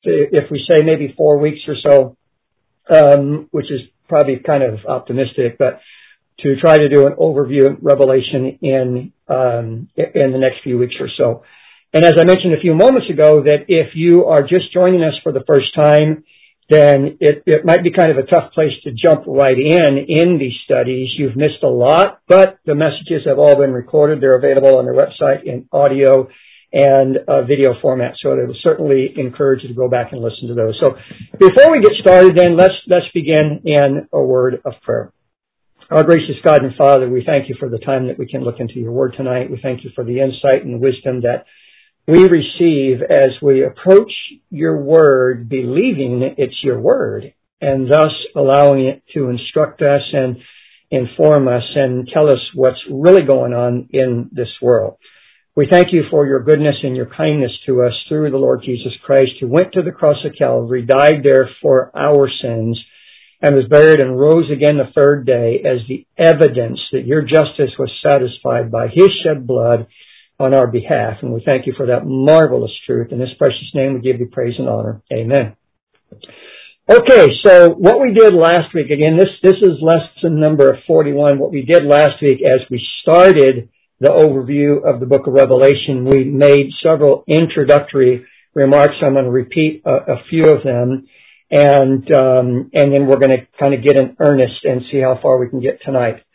if we say maybe 4 weeks or so, which is probably kind of optimistic, but to try to do an overview of Revelation in the next few weeks or so. And as I mentioned a few moments ago, that if you are just joining us for the first time, then it might be kind of a tough place to jump right in these studies. You've missed a lot, but the messages have all been recorded. They're available on their website in audio and video format. So I would certainly encourage you to go back and listen to those. So before we get started, then let's begin in a word of prayer. Our gracious God and Father, we thank you for the time that we can look into your word tonight. We thank you for the insight and wisdom that we receive as we approach your word, believing it's your word, and thus allowing it to instruct us and inform us and tell us what's really going on in this world. We thank you for your goodness and your kindness to us through the Lord Jesus Christ, who went to the cross of Calvary, died there for our sins, and was buried and rose again the third day as the evidence that your justice was satisfied by his shed blood on our behalf. And we thank you for that marvelous truth. In this precious name, we give you praise and honor. Amen. Okay, so what we did last week, again, this is lesson number 41. What we did last week as we started the overview of the book of Revelation, we made several introductory remarks. I'm going to repeat a few of them. And then we're going to kind of get in earnest and see how far we can get tonight.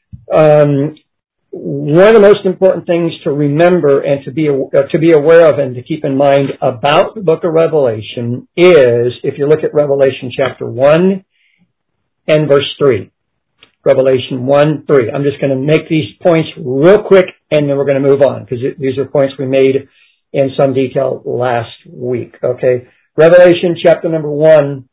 One of the most important things to remember and to be aware of and to keep in mind about the book of Revelation is, if you look at Revelation chapter 1 and verse 3. Revelation 1:3. I'm just going to make these points real quick and then we're going to move on because these are points we made in some detail last week. Okay. Revelation chapter number 1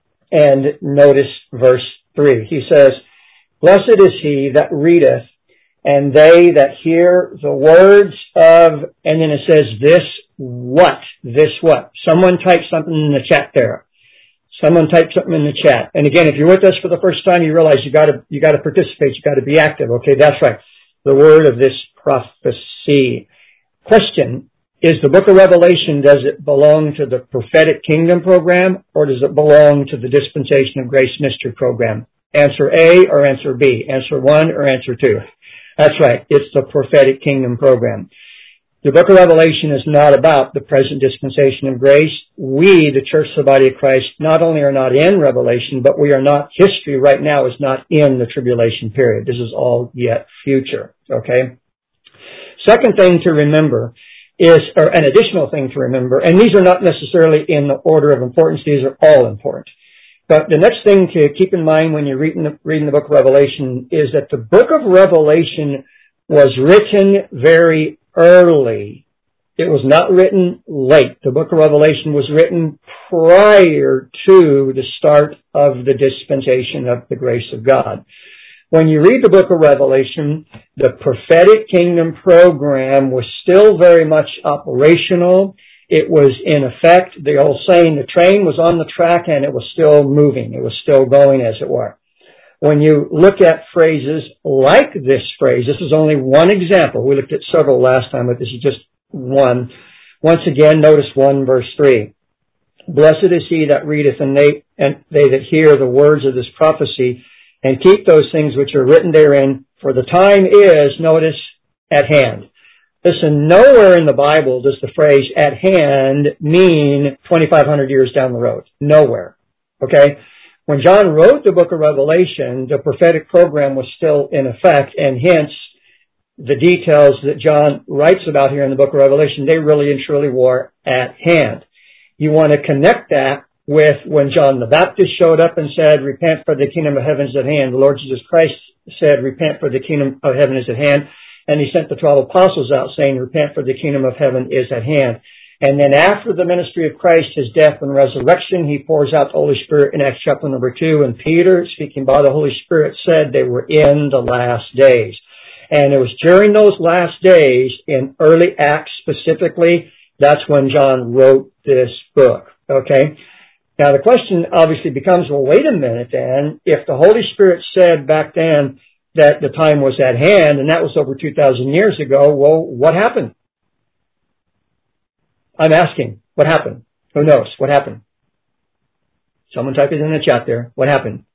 and notice verse 3. He says, "Blessed is he that readeth, and they that hear the words of," and then it says, "this what?" This what? Someone type something in the chat there. Someone type something in the chat. And again, if you're with us for the first time, you realize you got to participate. You got to be active. Okay, that's right. The word of this prophecy. Question: is the book of Revelation, does it belong to the prophetic kingdom program, or does it belong to the dispensation of grace mystery program? Answer A or answer B? Answer 1 or answer 2? That's right. It's the prophetic kingdom program. The book of Revelation is not about the present dispensation of grace. We, the church, the body of Christ, not only are not in Revelation, but we are not, history right now is not in the tribulation period. This is all yet future. Okay? Second thing to remember is, or an additional thing to remember, and these are not necessarily in the order of importance, these are all important. But the next thing to keep in mind when you're reading the book of Revelation is that the book of Revelation was written very early. It was not written late. The book of Revelation was written prior to the start of the dispensation of the grace of God. When you read the book of Revelation, the prophetic kingdom program was still very much operational. It was in effect, the old saying, the train was on the track and it was still moving. It was still going, as it were. When you look at phrases like this phrase, this is only one example. We looked at several last time, but this is just one. Once again, notice 1 verse 3. "Blessed is he that readeth, and they that hear the words of this prophecy, and keep those things which are written therein, for the time is," notice, "at hand." Listen, nowhere in the Bible does the phrase "at hand" mean 2,500 years down the road. Nowhere. Okay? When John wrote the book of Revelation, the prophetic program was still in effect, and hence the details that John writes about here in the book of Revelation, they really and truly were at hand. You want to connect that with when John the Baptist showed up and said, "Repent, for the kingdom of heaven is at hand." The Lord Jesus Christ said, "Repent, for the kingdom of heaven is at hand." And he sent the 12 apostles out saying, "Repent, for the kingdom of heaven is at hand." And then after the ministry of Christ, his death and resurrection, he pours out the Holy Spirit in Acts chapter number 2. And Peter, speaking by the Holy Spirit, said they were in the last days. And it was during those last days, in early Acts specifically, that's when John wrote this book. Okay? Now the question obviously becomes, well, wait a minute then. If the Holy Spirit said back then that the time was at hand, and that was over 2,000 years ago, well, what happened? I'm asking, what happened? Who knows? What happened? Someone type it in the chat there. What happened?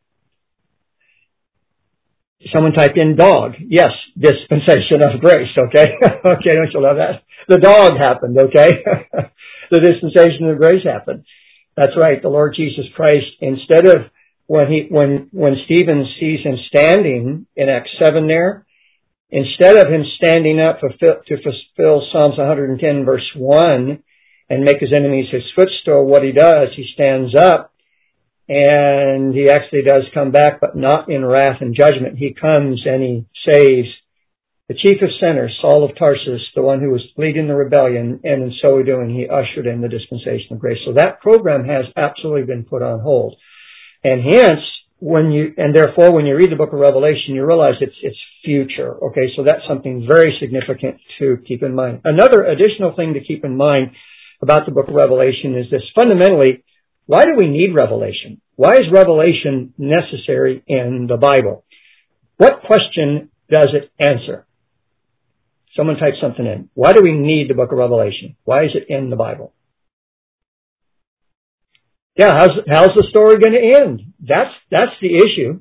Someone type in dog. Yes, dispensation of grace, okay? Okay, don't you love that? The dog happened, okay? The dispensation of grace happened. That's right. The Lord Jesus Christ, instead of when Stephen sees him standing in Acts 7 there, instead of him standing up to fulfill Psalms 110 verse 1 and make his enemies his footstool, what he does, he stands up and he actually does come back, but not in wrath and judgment. He comes and he saves the chief of sinners, Saul of Tarsus, the one who was leading the rebellion, and in so doing, he ushered in the dispensation of grace. So that program has absolutely been put on hold. And hence, therefore, when you read the book of Revelation, you realize it's future. Okay, so that's something very significant to keep in mind. Another additional thing to keep in mind about the book of Revelation is this. Fundamentally, why do we need Revelation? Why is Revelation necessary in the Bible? What question does it answer? Someone type something in. Why do we need the book of Revelation? Why is it in the Bible? Yeah, how's the story going to end? That's the issue.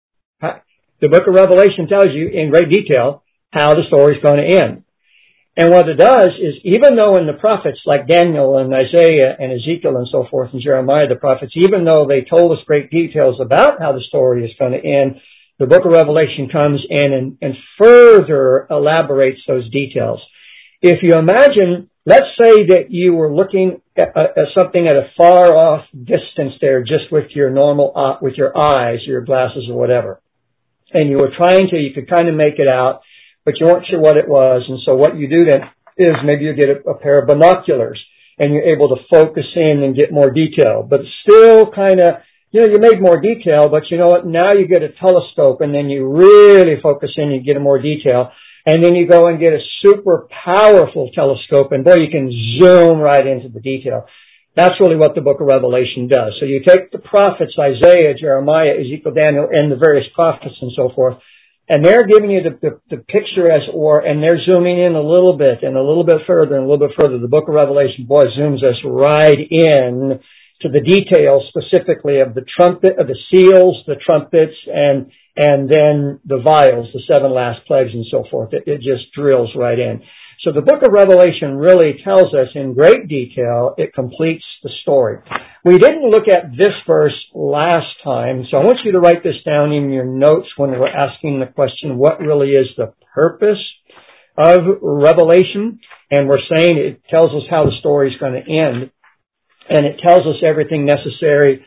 The book of Revelation tells you in great detail how the story is going to end. And what it does is, even though in the prophets like Daniel and Isaiah and Ezekiel and so forth and Jeremiah, the prophets, even though they told us great details about how the story is going to end, the book of Revelation comes in and further elaborates those details. If you imagine, let's say that you were looking at something at a far off distance there, just with your normal, with your eyes, your glasses or whatever. And you could kind of make it out, but you weren't sure what it was. And so what you do then is maybe you get a pair of binoculars and you're able to focus in and get more detail. But it's still kind of, you made more detail, but you know what? Now you get a telescope and then you really focus in, you get more detail. And then you go and get a super powerful telescope and boy, you can zoom right into the detail. That's really what the book of Revelation does. So you take the prophets, Isaiah, Jeremiah, Ezekiel, Daniel, and the various prophets and so forth, and they're giving you the picture as it were, and they're zooming in a little bit and a little bit further and a little bit further. The book of Revelation, boy, zooms us right in to the details specifically of the trumpet, of the seals, the trumpets, and then the vials, the 7 last plagues and so forth. It just drills right in. So the book of Revelation really tells us in great detail, it completes the story. We didn't look at this verse last time, so I want you to write this down in your notes when we're asking the question, what really is the purpose of Revelation? And we're saying it tells us how the story is going to end, and it tells us everything necessary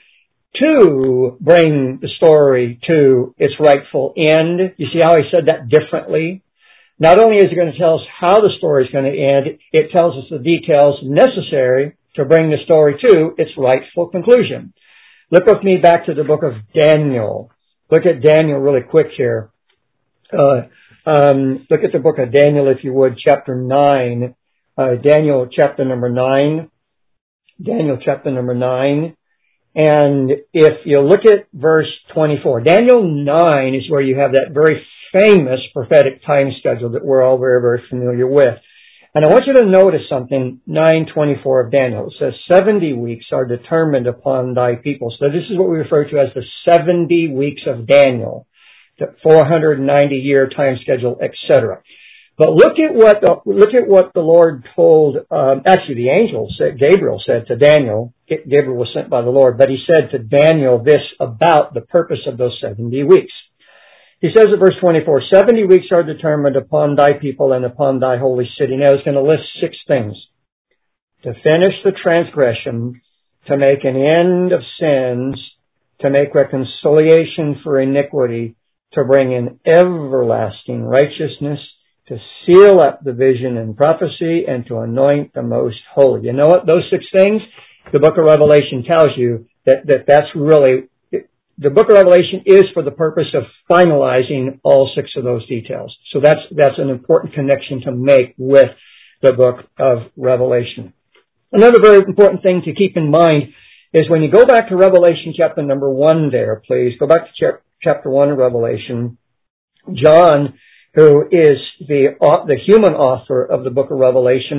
to bring the story to its rightful end. You see how he said that differently? Not only is it going to tell us how the story is going to end, it tells us the details necessary to bring the story to its rightful conclusion. Look with me back to the book of Daniel. Look at Daniel really quick here. Look at the book of Daniel, if you would, chapter 9. Daniel chapter number 9. Daniel chapter number 9. And if you look at verse 24, Daniel 9 is where you have that very famous prophetic time schedule that we're all very, very familiar with. And I want you to notice something, 9:24 of Daniel. It says, 70 weeks are determined upon thy people. So this is what we refer to as the 70 weeks of Daniel, the 490-year time schedule, etc. But look at what the Lord told, actually the angel said, Gabriel said to Daniel. Gabriel was sent by the Lord, but he said to Daniel this about the purpose of those 70 weeks. He says in verse 24, 70 weeks are determined upon thy people and upon thy holy city. Now he's going to list 6 things. To finish the transgression, to make an end of sins, to make reconciliation for iniquity, to bring in everlasting righteousness, to seal up the vision and prophecy, and to anoint the most holy. You know what? Those 6 things, the book of Revelation tells you that's really, the book of Revelation is for the purpose of finalizing all 6 of those details. So that's an important connection to make with the book of Revelation. Another very important thing to keep in mind is when you go back to Revelation chapter number 1 there, please, go back to chapter 1 of Revelation. John, who is the human author of the book of Revelation,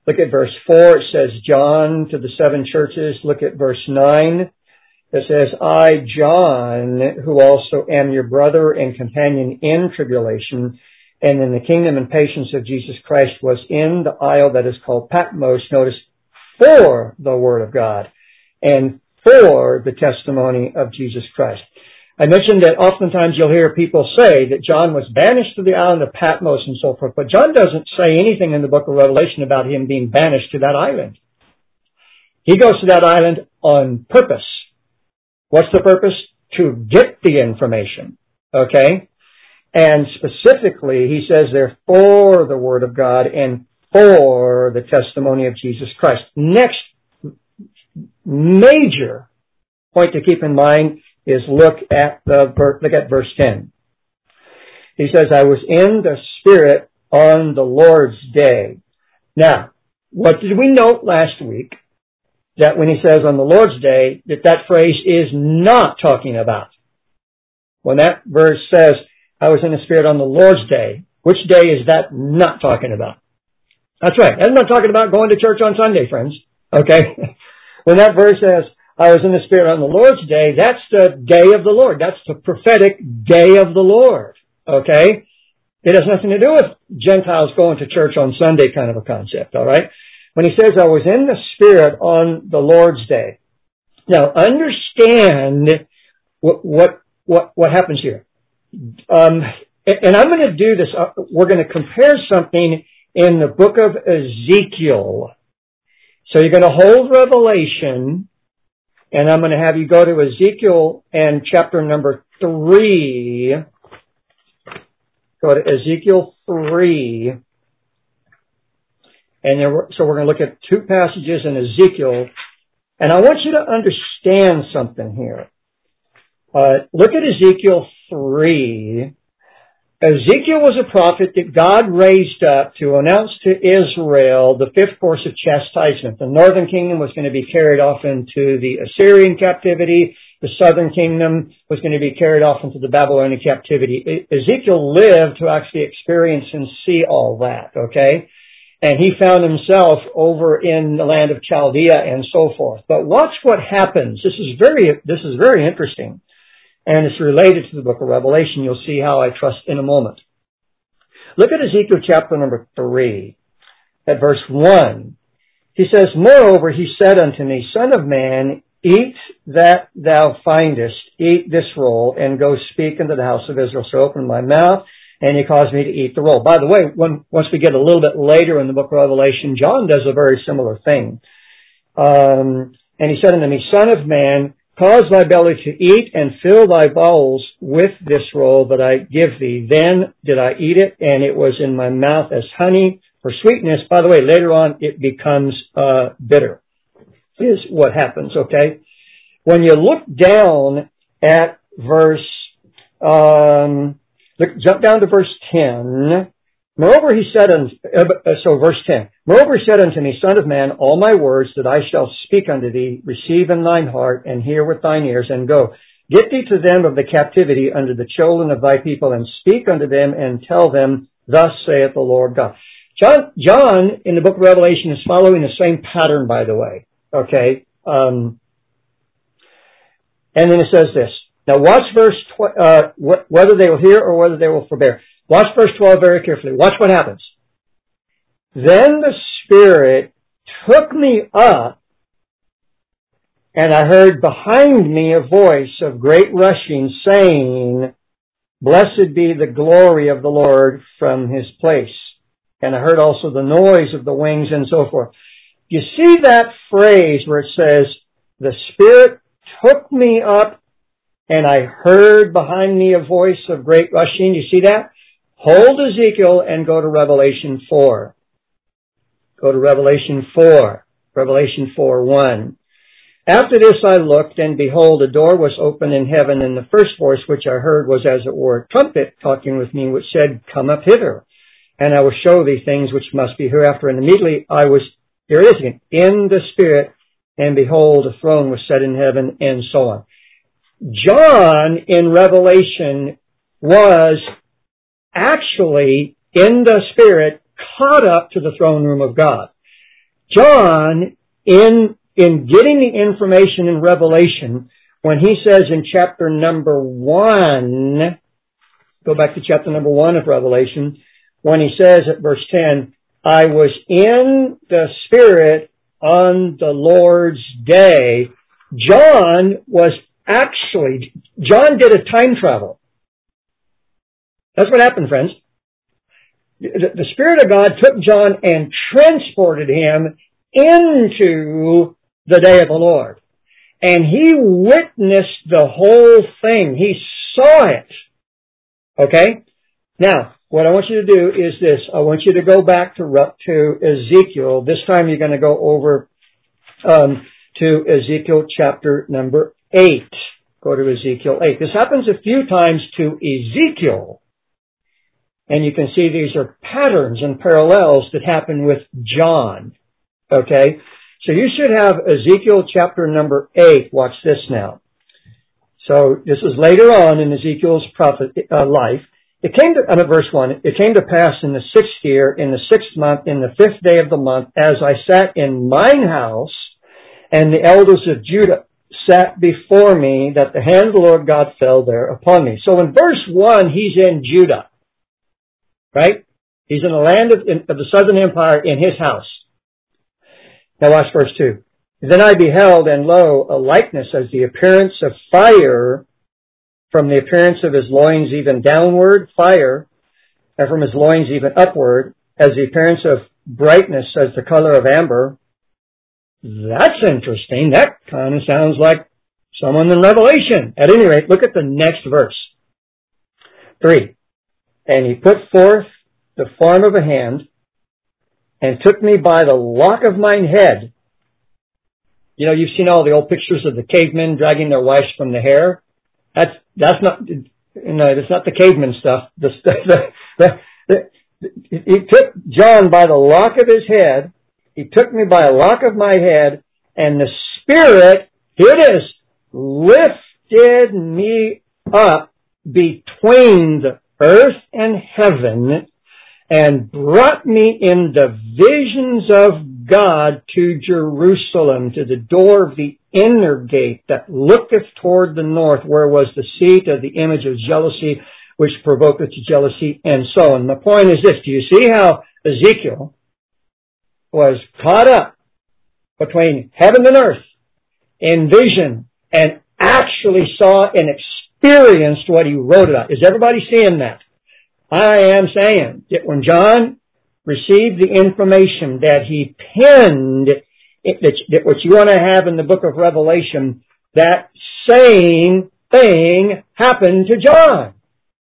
Look at verse 4. It says, John to the 7 churches. Look at verse 9. It says, I, John, who also am your brother and companion in tribulation and in the kingdom and patience of Jesus Christ, was in the isle that is called Patmos, notice, for the word of God and for the testimony of Jesus Christ. I mentioned that oftentimes you'll hear people say that John was banished to the island of Patmos and so forth, but John doesn't say anything in the book of Revelation about him being banished to that island. He goes to that island on purpose. What's the purpose? To get the information. Okay? And specifically, he says they're for the Word of God and for the testimony of Jesus Christ. Next major point to keep in mind is look at verse 10. He says, I was in the Spirit on the Lord's day. Now, what did we note last week? That when he says on the Lord's day, that phrase is not talking about. When that verse says, I was in the Spirit on the Lord's day, which day is that not talking about? That's right. That's not talking about going to church on Sunday, friends. Okay? When that verse says, I was in the Spirit on the Lord's day, that's the day of the Lord. That's the prophetic day of the Lord. Okay? It has nothing to do with Gentiles going to church on Sunday kind of a concept, all right? When he says, I was in the Spirit on the Lord's day. Now, understand what happens here. And I'm going to do this. We're going to compare something in the book of Ezekiel. So you're going to hold Revelation, and I'm going to have you go to Ezekiel and chapter number 3. Go to Ezekiel 3. And so we're going to look at 2 passages in Ezekiel. And I want you to understand something here. Look at Ezekiel 3. Ezekiel was a prophet that God raised up to announce to Israel the 5th course of chastisement. The northern kingdom was going to be carried off into the Assyrian captivity. The southern kingdom was going to be carried off into the Babylonian captivity. Ezekiel lived to actually experience and see all that, okay? And he found himself over in the land of Chaldea and so forth. But watch what happens. This is very interesting. And it's related to the book of Revelation. You'll see how, I trust, in a moment. Look at Ezekiel chapter number 3, at verse 1. He says, Moreover, he said unto me, Son of man, eat that thou findest, eat this roll, and go speak unto the house of Israel. So open my mouth, and he caused me to eat the roll. By the way, once we get a little bit later in the book of Revelation, John does a very similar thing. And he said unto me, Son of man, cause thy belly to eat and fill thy bowels with this roll that I give thee. Then did I eat it, and it was in my mouth as honey for sweetness. By the way, later on it becomes bitter, is what happens, okay? When you look down at verse, jump down to verse 10. Moreover, he said, verse 10. Moreover, he said unto me, Son of man, all my words that I shall speak unto thee, receive in thine heart, and hear with thine ears, and go. Get thee to them of the captivity unto the children of thy people, and speak unto them, and tell them, Thus saith the Lord God. John, in the book of Revelation, is following the same pattern, by the way. Okay? And then it says this. Now watch verse, whether they will hear or whether they will forbear. Watch verse 12 very carefully. Watch what happens. Then the Spirit took me up, and I heard behind me a voice of great rushing, saying, Blessed be the glory of the Lord from his place. And I heard also the noise of the wings and so forth. You see that phrase where it says, the Spirit took me up, and I heard behind me a voice of great rushing. You see that? Hold Ezekiel and go to Revelation 4. Go to Revelation 4. Revelation 4:1. After this I looked, and behold, a door was opened in heaven, and the first voice which I heard was as it were a trumpet talking with me, which said, Come up hither, and I will show thee things which must be hereafter. And immediately I was, here it is again, in the Spirit, and behold, a throne was set in heaven, and so on. John in Revelation was actually in the Spirit caught up to the throne room of God. John, in getting the information in Revelation, when he says in chapter number 1, go back to chapter number 1 of Revelation, when he says at verse 10, I was in the Spirit on the Lord's day, John did a time travel. That's what happened, friends. The Spirit of God took John and transported him into the day of the Lord. And he witnessed the whole thing. He saw it. Okay? Now, what I want you to do is this. I want you to go back to Ezekiel. This time you're going to go over to Ezekiel chapter number 8. Go to Ezekiel 8. This happens a few times to Ezekiel. And you can see these are patterns and parallels that happen with John. Okay? So you should have Ezekiel chapter number 8. Watch this now. So this is later on in Ezekiel's life. It came to, verse 1, it came to pass in the 6th year, in the 6th month, in the 5th day of the month, as I sat in mine house, and the elders of Judah sat before me, that the hand of the Lord God fell there upon me. So in verse 1, he's in Judah. Right? He's in the land of the southern empire in his house. Now watch verse 2. Then I beheld, and lo, a likeness as the appearance of fire, from the appearance of his loins even downward, fire, and from his loins even upward, as the appearance of brightness as the color of amber. That's interesting. That kind of sounds like someone in Revelation. At any rate, look at the next verse. 3. And he put forth the form of a hand, and took me by the lock of mine head. You know, you've seen all the old pictures of the cavemen dragging their wives from the hair. That's not, that's not the caveman stuff. He took John by the lock of his head. He took me by a lock of my head, and the Spirit, here it is, lifted me up between the earth and heaven, and brought me in the visions of God to Jerusalem, to the door of the inner gate that looketh toward the north, where was the seat of the image of jealousy, which provoketh to jealousy, and so on. The point is this. Do you see how Ezekiel was caught up between heaven and earth in vision, and actually saw and experienced what he wrote about? Is everybody seeing that? I am saying that when John received the information that he penned, that what you want to have in the book of Revelation, that same thing happened to John.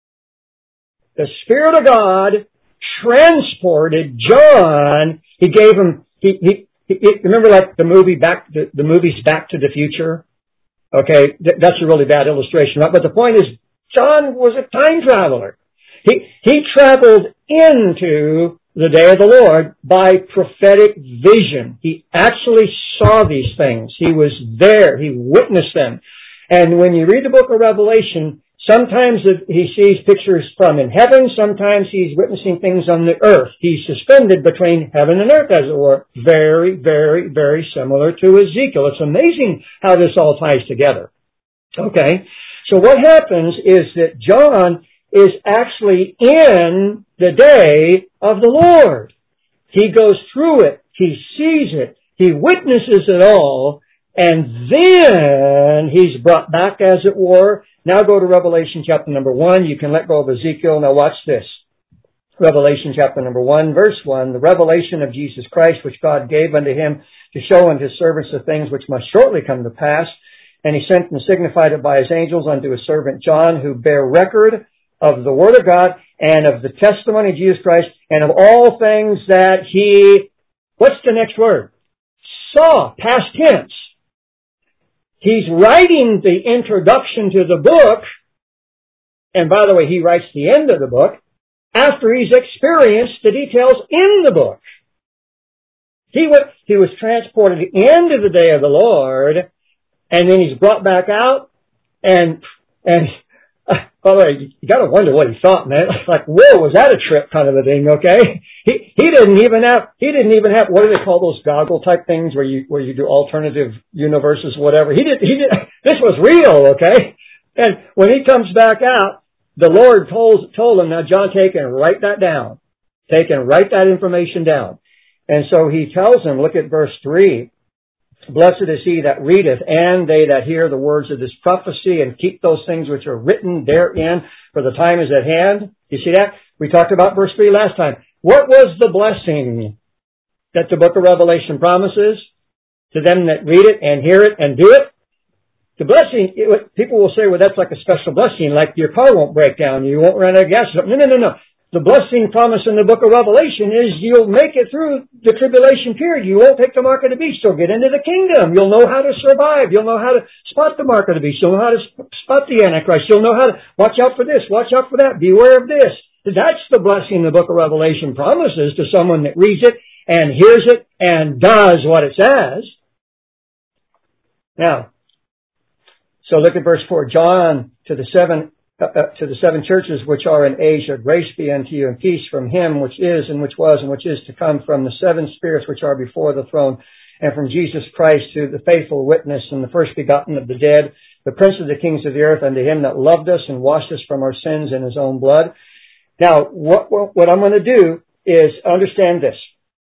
The Spirit of God transported John. He gave him, remember like the movies Back to the Future? Okay, that's a really bad illustration, right? But the point is, John was a time traveler. He traveled into the day of the Lord by prophetic vision. He actually saw these things. He was there. He witnessed them. And when you read the book of Revelation, sometimes he sees pictures from in heaven. Sometimes he's witnessing things on the earth. He's suspended between heaven and earth, as it were. Very, very, very similar to Ezekiel. It's amazing how this all ties together. Okay. So what happens is that John is actually in the day of the Lord. He goes through it. He sees it. He witnesses it all. And then he's brought back, as it were. Now go to Revelation chapter number 1. You can let go of Ezekiel. Now watch this. Revelation chapter number 1, verse 1. The revelation of Jesus Christ, which God gave unto him to show unto his servants the things which must shortly come to pass. And he sent and signified it by his angels unto his servant John, who bear record of the Word of God and of the testimony of Jesus Christ and of all things that he, what's the next word? Saw, past tense. He's writing the introduction to the book, and by the way, he writes the end of the book, after he's experienced the details in the book. He was transported into the day of the Lord, and then he's brought back out, and by the way, you got to wonder what he thought, man. Like, whoa, was that a trip kind of a thing? Okay, he didn't even have what do they call those goggle type things where you do alternative universes, whatever. He did. This was real, okay. And when he comes back out, the Lord told him, now John, take and write that down. Take and write that information down. And so he tells him, look at verse 3. Blessed is he that readeth, and they that hear the words of this prophecy, and keep those things which are written therein, for the time is at hand. You see that? We talked about verse 3 last time. What was the blessing that the book of Revelation promises to them that read it and hear it and do it? The blessing, people will say, well, that's like a special blessing, like your car won't break down, you won't run out of gas. No. The blessing promised in the book of Revelation is you'll make it through the tribulation period. You won't take the mark of the beast. You'll get into the kingdom. You'll know how to survive. You'll know how to spot the mark of the beast. You'll know how to spot the Antichrist. You'll know how to watch out for this, watch out for that, beware of this. That's the blessing the book of Revelation promises to someone that reads it and hears it and does what it says. Now, so look at verse 4. John, to the seven churches which are in Asia, grace be unto you and peace from him which is and which was and which is to come, from the seven spirits which are before the throne, and from Jesus Christ, to the faithful witness and the first begotten of the dead, the prince of the kings of the earth, unto him that loved us and washed us from our sins in his own blood. Now, what I'm going to do is understand this.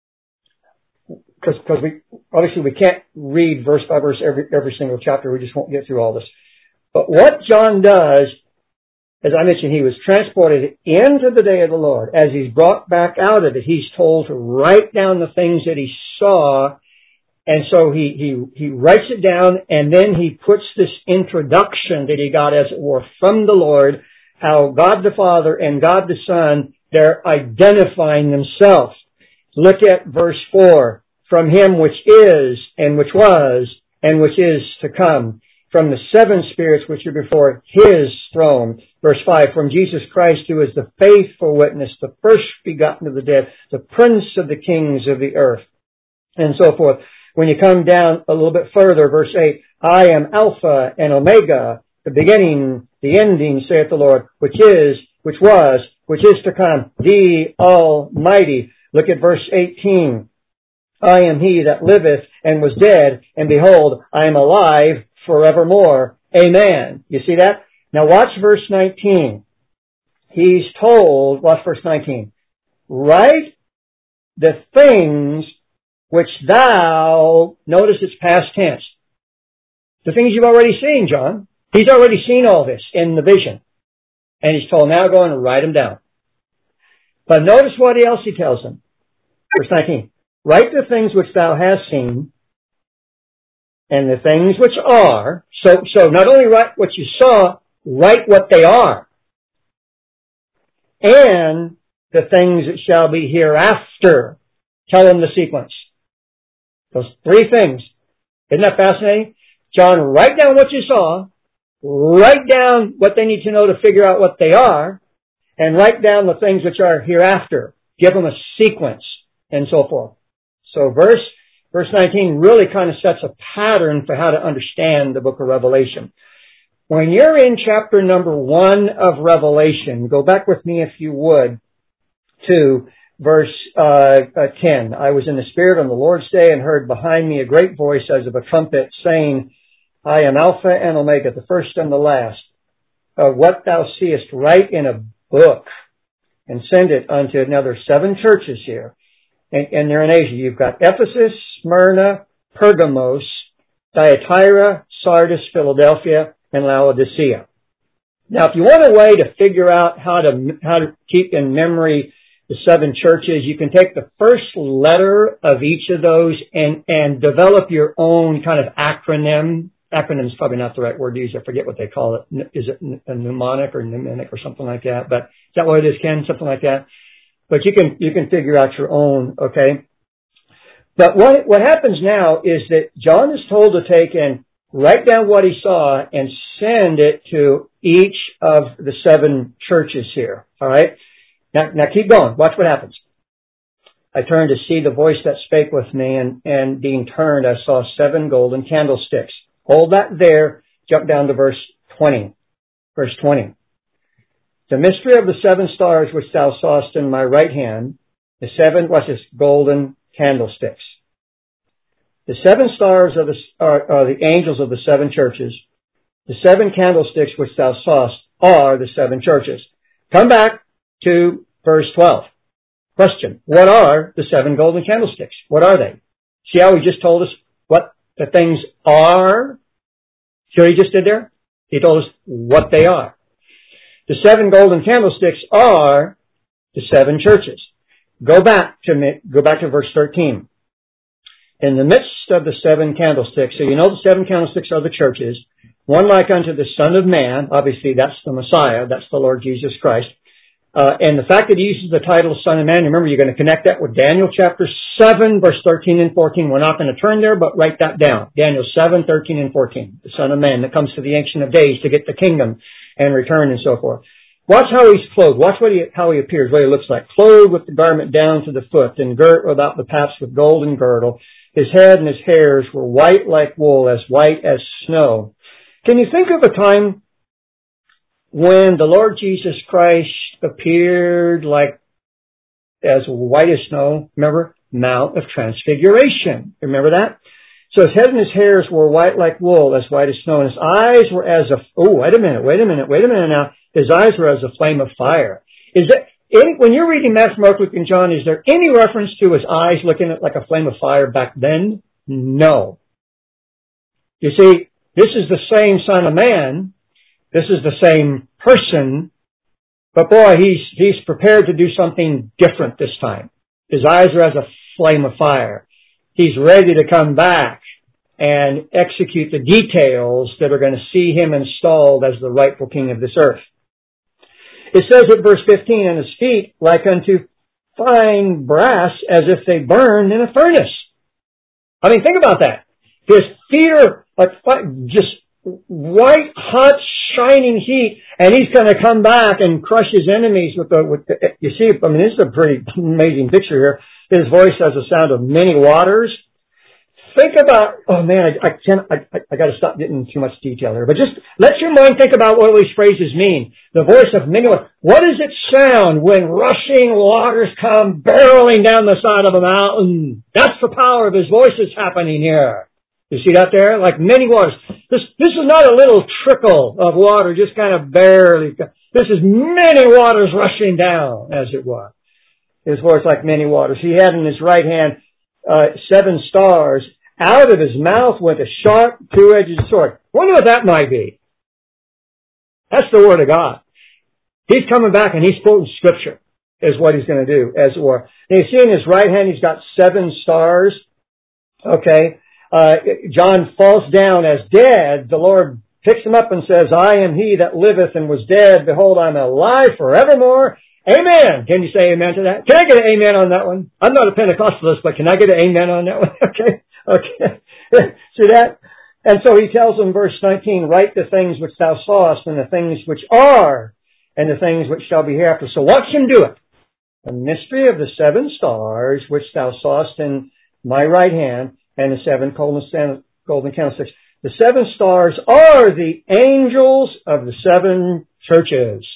Because we can't read verse by verse every single chapter. We just won't get through all this. But what John does, as I mentioned, he was transported into the day of the Lord. As he's brought back out of it, he's told to write down the things that he saw. And so he writes it down, and then he puts this introduction that he got, as it were, from the Lord, how God the Father and God the Son, they're identifying themselves. Look at verse 4. From him which is, and which was, and which is to come, from the seven spirits which are before his throne. Verse 5, from Jesus Christ, who is the faithful witness, the first begotten of the dead, the prince of the kings of the earth, and so forth. When you come down a little bit further, verse 8, I am Alpha and Omega, the beginning, the ending, saith the Lord, which is, which was, which is to come, the Almighty. Look at verse 18. I am he that liveth and was dead, and behold, I am alive forevermore. Amen. You see that? Now watch verse 19. He's told, watch verse 19. Write the things which thou, notice it's past tense. The things you've already seen, John. He's already seen all this in the vision. And he's told, now go and write them down. But notice what else he tells them. Verse 19. Write the things which thou hast seen, and the things which are. So not only write what you saw, write what they are. And the things that shall be hereafter. Tell them the sequence. Those three things. Isn't that fascinating? John, write down what you saw, write down what they need to know to figure out what they are, and write down the things which are hereafter. Give them a sequence, and so forth. So verse 19 really kind of sets a pattern for how to understand the book of Revelation. When you're in chapter number 1 of Revelation, go back with me if you would to verse 10. I was in the Spirit on the Lord's day and heard behind me a great voice as of a trumpet saying, I am Alpha and Omega, the first and the last. What thou seest, write in a book and send it unto another 7 churches here. And they're in Asia. You've got Ephesus, Smyrna, Pergamos, Thyatira, Sardis, Philadelphia, and Laodicea. Now, if you want a way to figure out how to keep in memory the 7 churches, you can take the first letter of each of those and develop your own kind of acronym. Acronym is probably not the right word to use. I forget what they call it. Is it a mnemonic or mnemonic or something like that? But is that what it is, Ken? Something like that? But you can figure out your own, okay? But what happens now is that John is told to take and write down what he saw and send it to each of the 7 churches here, all right? Now keep going. Watch what happens. I turned to see the voice that spake with me, and being turned, I saw 7 golden candlesticks. Hold that there. Jump down to verse 20. Verse 20. The mystery of the 7 stars which thou sawest in my right hand, the 7, what's this, golden candlesticks. The 7 stars are the angels of the 7 churches. The 7 candlesticks which thou sawest are the 7 churches. Come back to verse 12. Question, what are the 7 golden candlesticks? What are they? See how he just told us what the things are? See what he just did there? He told us what they are. The 7 golden candlesticks are the 7 churches. Go back to verse 13. In the midst of the 7 candlesticks, so you know the 7 candlesticks are the churches, one like unto the Son of Man, obviously that's the Messiah, that's the Lord Jesus Christ. And the fact that he uses the title of Son of Man, remember you're going to connect that with Daniel chapter 7, verse 13 and 14. We're not going to turn there, but write that down. Daniel 7, 13 and 14. The Son of Man that comes to the Ancient of Days to get the kingdom and return and so forth. Watch how he's clothed. Watch how he appears, what he looks like. Clothed with the garment down to the foot and girt about the paps with golden girdle. His head and his hairs were white like wool, as white as snow. Can you think of a time when the Lord Jesus Christ appeared like as white as snow? Remember? Mount of Transfiguration. Remember that? So his head and his hairs were white like wool, as white as snow, and his eyes were as a... Oh, wait a minute now. His eyes were as a flame of fire. When you're reading Matthew, Mark, Luke, and John, is there any reference to his eyes looking like a flame of fire back then? No. You see, this is the same Son of Man. This is the same person. But boy, he's prepared to do something different this time. His eyes are as a flame of fire. He's ready to come back and execute the details that are going to see him installed as the rightful king of this earth. It says at verse 15, and his feet like unto fine brass, as if they burn in a furnace. I mean, think about that. His feet are like just white, hot, shining heat, and he's going to come back and crush his enemies with the, you see, I mean, this is a pretty amazing picture here. His voice has the sound of many waters. Think about, oh man, I got to stop getting too much detail here, but just let your mind think about what all these phrases mean. The voice of many waters. What does it sound when rushing waters come barreling down the side of a mountain? That's the power of his voice that's happening here. You see that there? Like many waters. This is not a little trickle of water, just kind of barely. This is many waters rushing down, as it were. His voice like many waters. He had in his right hand 7 stars. Out of his mouth went a sharp, 2-edged sword. Wonder what that might be. That's the Word of God. He's coming back and he's quoting Scripture, is what he's going to do, as it were. And you see in his right hand he's got 7 stars. Okay. John falls down as dead. The Lord picks him up and says, I am he that liveth and was dead. Behold, I'm alive forevermore. Amen. Can you say amen to that? Can I get an amen on that one? I'm not a Pentecostalist, but can I get an amen on that one? Okay. See that? And so he tells them, verse 19, write the things which thou sawest, and the things which are, and the things which shall be hereafter. So watch him do it. The mystery of the 7 stars which thou sawest in my right hand, and the 7 golden candlesticks. The 7 stars are the angels of the 7 churches.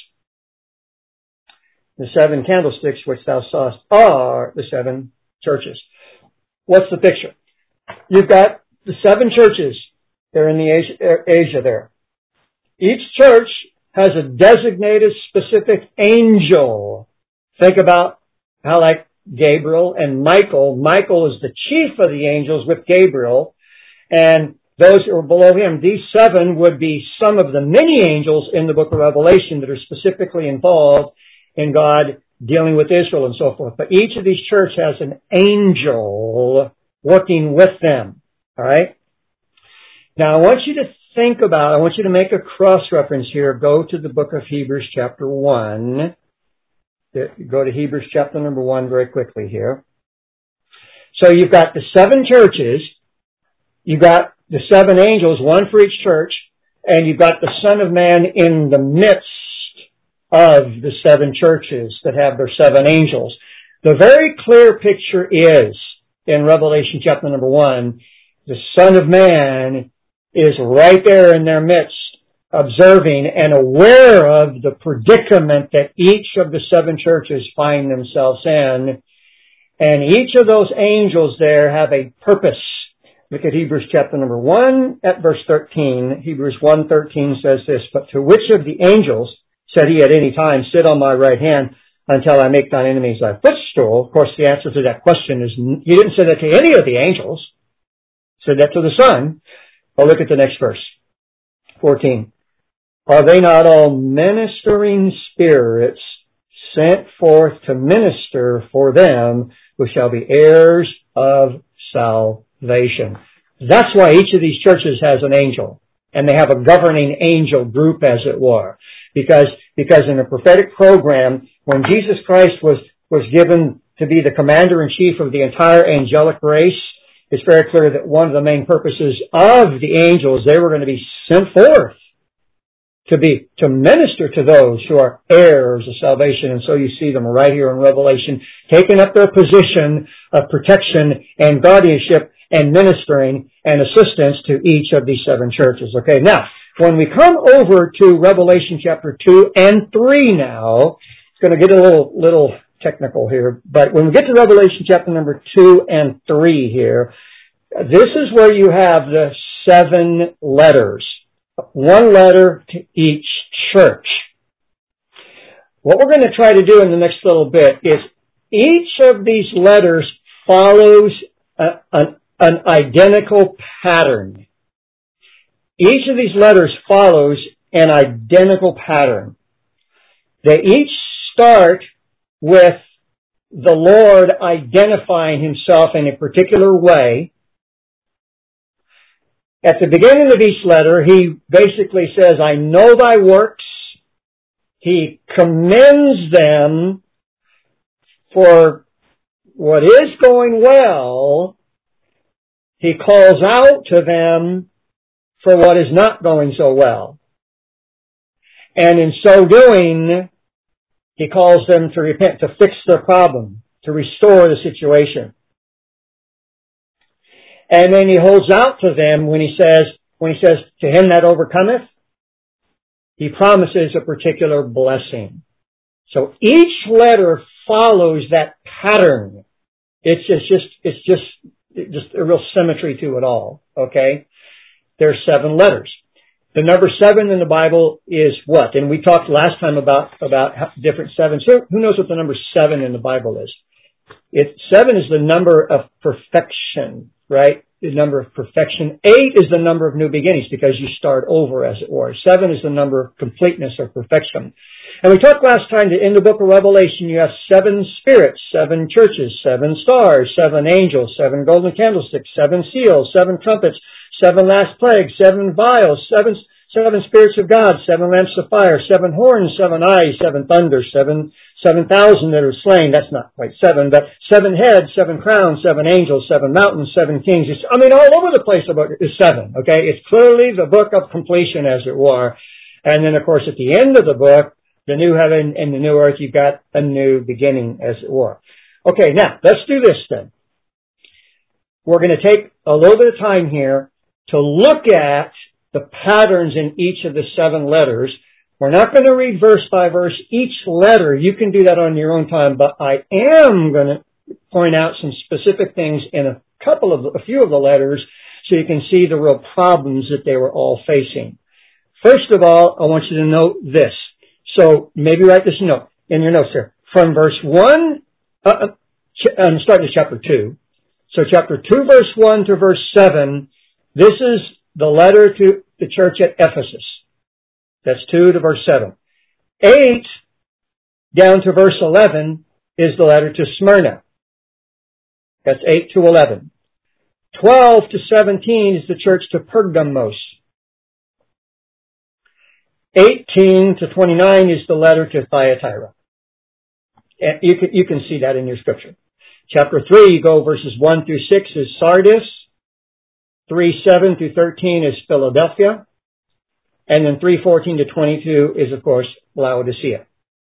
The 7 candlesticks which thou sawest are the 7 churches. What's the picture? You've got the 7 churches. They're in the Asia there. Each church has a designated specific angel. Think about how like Gabriel and Michael. Michael is the chief of the angels with Gabriel. And those who are below him, these 7 would be some of the many angels in the book of Revelation that are specifically involved in God dealing with Israel and so forth. But each of these churches has an angel working with them. All right? Now, I want you to make a cross-reference here. Go to the book of Hebrews chapter 1. Go to Hebrews chapter number 1 very quickly here. So you've got the 7 churches. You've got the 7 angels, 1 for each church. And you've got the Son of Man in the midst of the 7 churches that have their 7 angels. The very clear picture is, in Revelation chapter number 1, the Son of Man is right there in their midst, observing and aware of the predicament that each of the 7 churches find themselves in. And each of those angels there have a purpose. Look at Hebrews chapter number 1 at verse 13. Hebrews 1:13 says this, "But to which of the angels said he at any time, 'Sit on my right hand until I make thine enemies thy footstool'?" Of course, the answer to that question is he didn't say that to any of the angels. He said that to the Son. Well, look at the next verse, 14. "Are they not all ministering spirits sent forth to minister for them who shall be heirs of salvation?" That's why each of these churches has an angel. And they have a governing angel group, as it were. Because in a prophetic program, when Jesus Christ was given to be the commander-in-chief of the entire angelic race, it's very clear that one of the main purposes of the angels, they were going to be sent forth to minister to those who are heirs of salvation. And so you see them right here in Revelation, taking up their position of protection and guardianship and ministering and assistance to each of these 7 churches. Okay, now, when we come over to Revelation chapter 2 and 3 now, it's going to get a little technical here, but when we get to Revelation chapter number 2 and 3 here, this is where you have the 7 letters. 1 letter to each church. What we're going to try to do in the next little bit is each of these letters follows an identical pattern. Each of these letters follows an identical pattern. They each start with the Lord identifying himself in a particular way. At the beginning of each letter, he basically says, "I know thy works." He commends them for what is going well. He calls out to them for what is not going so well. And in so doing, he calls them to repent, to fix their problem, to restore the situation. And then he holds out to them when he says, "To him that overcometh," he promises a particular blessing. So each letter follows that pattern. It's just a real symmetry to it all. Okay? There's 7 letters. The number 7 in the Bible is what? And we talked last time about different 7s. So who knows what the number 7 in the Bible is? 7 is the number of perfection, right? The number of perfection. 8 is the number of new beginnings because you start over, as it were. 7 is the number of completeness or perfection. And we talked last time that in the book of Revelation you have 7 spirits, 7 churches, 7 stars, 7 angels, 7 golden candlesticks, 7 seals, 7 trumpets, 7 last plagues, 7 vials, 7 spirits of God, 7 lamps of fire, 7 horns, 7 eyes, 7 thunders, 7,000 that are slain. That's not quite 7, but 7 heads, 7 crowns, 7 angels, 7 mountains, 7 kings. All over the place the book is 7, okay? It's clearly the book of completion, as it were. And then, of course, at the end of the book, the new heaven and the new earth, you've got a new beginning, as it were. Okay, now, let's do this then. We're going to take a little bit of time here to look at the patterns in each of the 7 letters. We're not going to read verse by verse each letter. You can do that on your own time, but I am going to point out some specific things in a few of the letters so you can see the real problems that they were all facing. First of all, I want you to note this. So maybe write this note in your notes there. From verse 1, I'm starting at chapter 2. So chapter 2, verse 1 to verse 7, this is the letter to the church at Ephesus. That's 2 to verse 7. 8 down to verse 11 is the letter to Smyrna. That's 8 to 11. 12 to 17 is the church to Pergamos. 18 to 29 is the letter to Thyatira. And you can see that in your scripture. Chapter 3, you go verses 1 through 6 is Sardis. 3:7 through 13 is Philadelphia. And then 3:14 to 22 is, of course, Laodicea.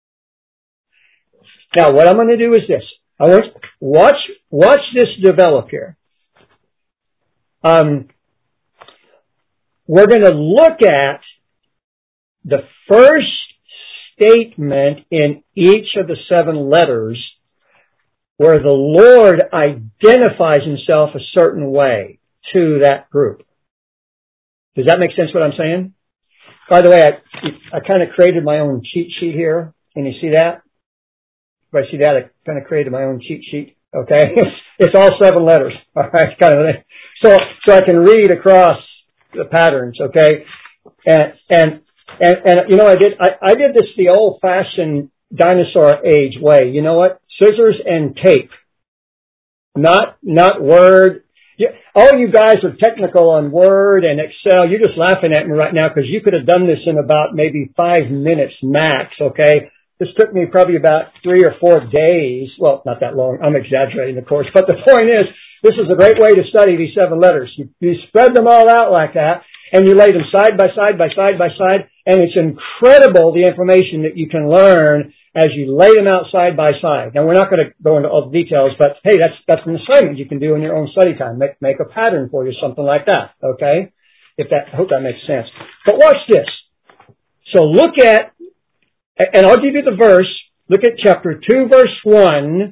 Now, what I'm going to do is this. I want watch this develop here. We're going to look at the first statement in each of the 7 letters where the Lord identifies himself a certain way to that group. Does that make sense what I'm saying? By the way, I kind of created my own cheat sheet here. Can you see that? Everybody see that? I kind of created my own cheat sheet. Okay? It's all 7 letters. All right? Kind of thing. So I can read across the patterns. Okay? And you know, I did this the old-fashioned dinosaur age way. You know what? Scissors and tape. Not Word. Yeah, all you guys are technical on Word and Excel. You're just laughing at me right now because you could have done this in about maybe 5 minutes max, okay? This took me probably about 3 or 4 days. Well, not that long. I'm exaggerating, of course. But the point is, this is a great way to study these 7 letters. You spread them all out like that, and you lay them side by side by side by side, and it's incredible the information that you can learn as you lay them out side by side. Now, we're not going to go into all the details, but hey, that's an assignment you can do in your own study time. Make a pattern for you, something like that, okay? I hope that makes sense. But watch this. So look at, and I'll give you the verse, look at chapter 2, verse 1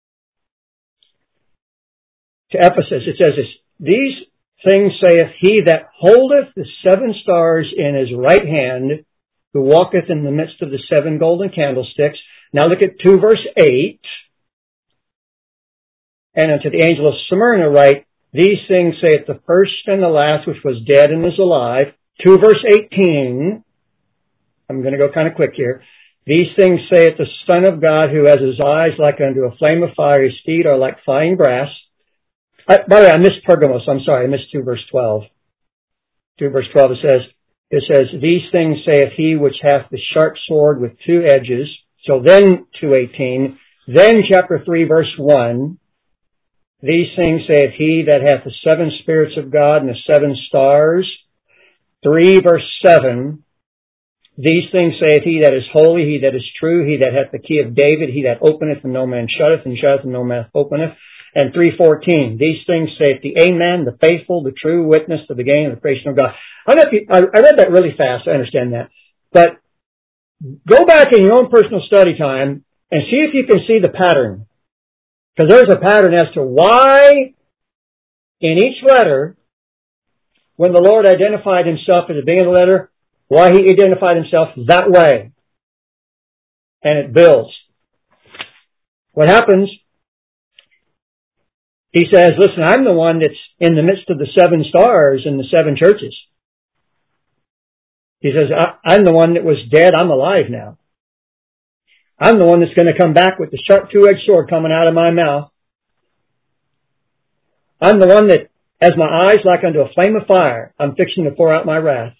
to Ephesus. It says this, these things saith he that holdeth the 7 stars in his right hand, who walketh in the midst of the 7 golden candlesticks. Now look at 2 verse 8. And unto the angel of Smyrna write, these things saith the first and the last, which was dead and is alive. 2 verse 18. I'm going to go kind of quick here. These things saith the Son of God, who has his eyes like unto a flame of fire, his feet are like flying brass. By the way, I missed Pergamos. I'm sorry, I missed 2 verse 12. 2 verse 12 it says, these things saith he which hath the sharp sword with 2 edges. So then 2:18. Then chapter 3 verse 1. These things saith he that hath the 7 spirits of God and the 7 stars. 3 verse 7. These things saith he that is holy, he that is true, he that hath the key of David, he that openeth and no man shutteth, and shutteth and no man openeth. And 3:14, these things saith the Amen, the faithful, the true witness, the beginning of the creation of God. I read that really fast, I understand that. But go back in your own personal study time and see if you can see the pattern. Because there's a pattern as to why in each letter, when the Lord identified himself at the beginning of the letter, why he identified himself that way. And it builds. What happens? He says, listen, I'm the one that's in the midst of the 7 stars in the 7 churches. He says, I'm the one that was dead. I'm alive now. I'm the one that's going to come back with the sharp 2-edged sword coming out of my mouth. I'm the one that has my eyes like unto a flame of fire. I'm fixing to pour out my wrath.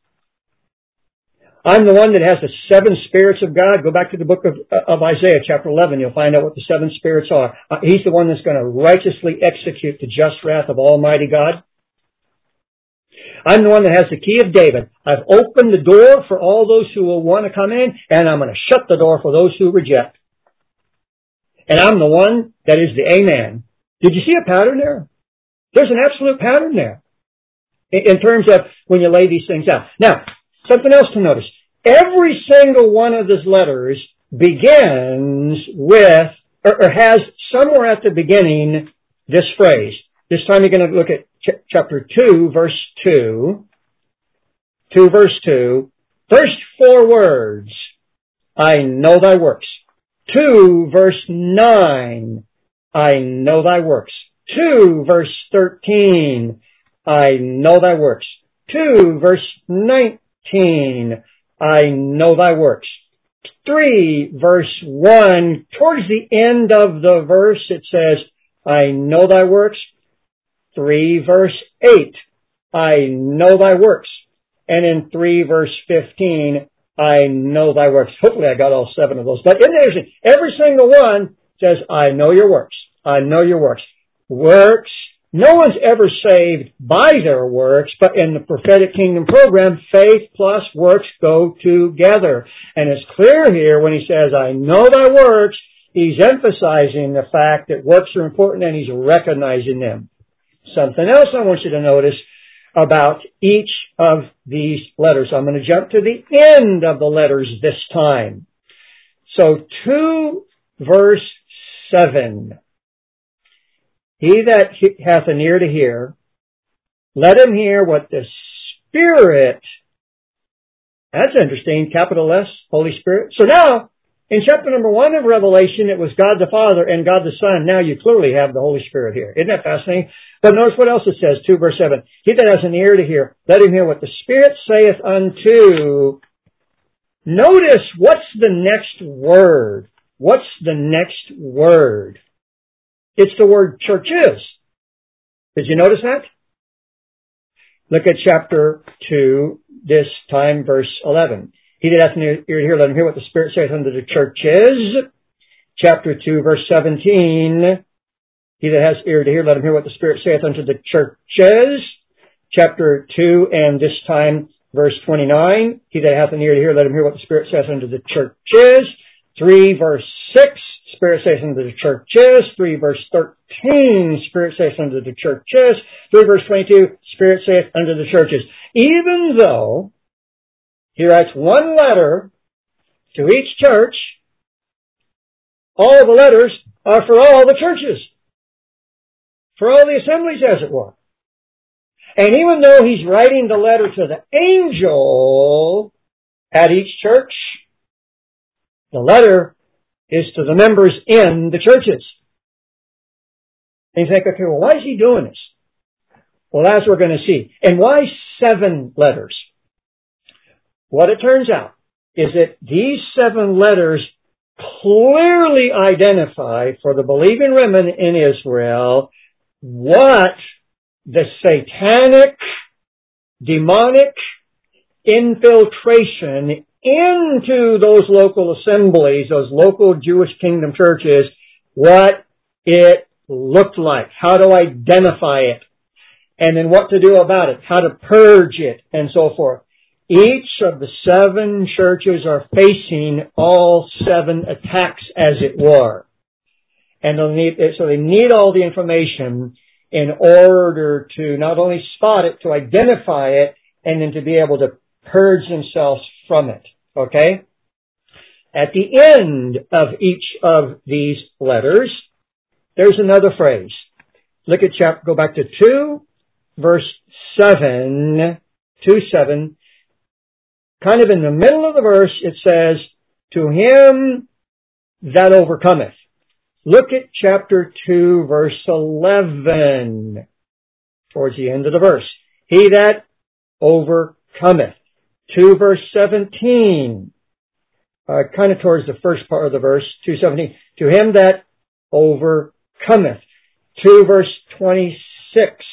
I'm the one that has the 7 spirits of God. Go back to the book of Isaiah, chapter 11. You'll find out what the 7 spirits are. He's the one that's going to righteously execute the just wrath of Almighty God. I'm the one that has the key of David. I've opened the door for all those who will want to come in, and I'm going to shut the door for those who reject. And I'm the one that is the Amen. Did you see a pattern there? There's an absolute pattern there in terms of when you lay these things out. Now, something else to notice. Every single one of these letters begins with, or has somewhere at the beginning, this phrase. This time you're going to look at chapter 2, verse 2. 2, verse 2. First 4 words. I know thy works. 2, verse 9. I know thy works. 2, verse 13. I know thy works. 2, verse 19. I know thy works. 3, verse 1. Towards the end of the verse it says, I know thy works. 3, verse 8. I know thy works. And in 3, verse 15, I know thy works. Hopefully I got all 7 of those. But in there, every single one says, I know your works. I know your works. Works. No one's ever saved by their works, but in the prophetic kingdom program, faith plus works go together. And it's clear here when he says, I know thy works, he's emphasizing the fact that works are important and he's recognizing them. Something else I want you to notice, about each of these letters. I'm going to jump to the end of the letters this time. So 2 verse 7. He that hath an ear to hear, let him hear what the Spirit, that's interesting, capital S, Holy Spirit. So now, in chapter number 1 of Revelation, it was God the Father and God the Son. Now you clearly have the Holy Spirit here. Isn't that fascinating? But notice what else it says, 2 verse 7. He that has an ear to hear, let him hear what the Spirit saith unto. Notice what's the next word. What's the next word? It's the word churches. Did you notice that? Look at chapter 2, this time verse 11. He that hath an ear to hear, let him hear what the Spirit saith unto the churches. Chapter 2, verse 17. He that has ear to hear, let him hear what the Spirit saith unto the churches. Chapter 2, and this time verse 29. He that hath an ear to hear, let him hear what the Spirit saith unto the churches. 3 verse 6, Spirit saith unto the churches. 3 verse 13, Spirit saith unto the churches. 3 verse 22, Spirit saith unto the churches. Even though he writes one letter to each church, all the letters are for all the churches, for all the assemblies, as it were. And even though he's writing the letter to the angel at each church, the letter is to the members in the churches. And you think, okay, well, why is he doing this? Well, as we're going to see. And why 7 letters? What it turns out is that these 7 letters clearly identify for the believing remnant in Israel what the satanic, demonic infiltration into those local assemblies, those local Jewish kingdom churches, what it looked like, how to identify it, and then what to do about it, how to purge it, and so forth. Each of the 7 churches are facing all 7 attacks, as it were. And they need all the information in order to not only spot it, to identify it, and then to be able to purge themselves from it. Okay? At the end of each of these letters, there's another phrase. Look at go back to 2, verse 7, 2:7. Kind of in the middle of the verse, it says, to him that overcometh. Look at chapter 2, verse 11, towards the end of the verse. He that overcometh. 2 verse 17, kind of towards the first part of the verse, 2:17. To him that overcometh. 2 verse 26.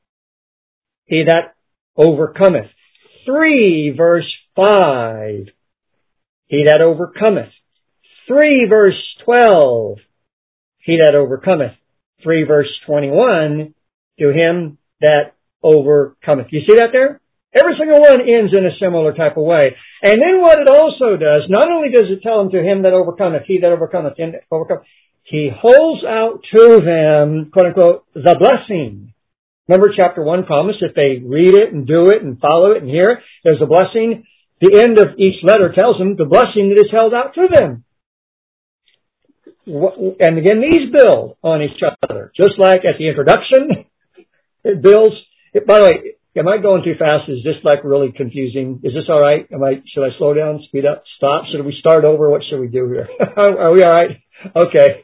He that overcometh. 3 verse 5. He that overcometh. 3 verse 12. He that overcometh. 3 verse 21. To him that overcometh. You see that there? Every single one ends in a similar type of way. And then what it also does, not only does it tell them to him that overcometh, he that overcometh, him that overcometh, he holds out to them, quote unquote, the blessing. Remember chapter 1 promised if they read it and do it and follow it and hear it, there's a blessing. The end of each letter tells them the blessing that is held out to them. And again, these build on each other. Just like at the introduction, it builds. By the way, am I going too fast? Is this like really confusing? Is this all right? Should I slow down, speed up, stop? Should we start over? What should we do here? Are we all right? Okay.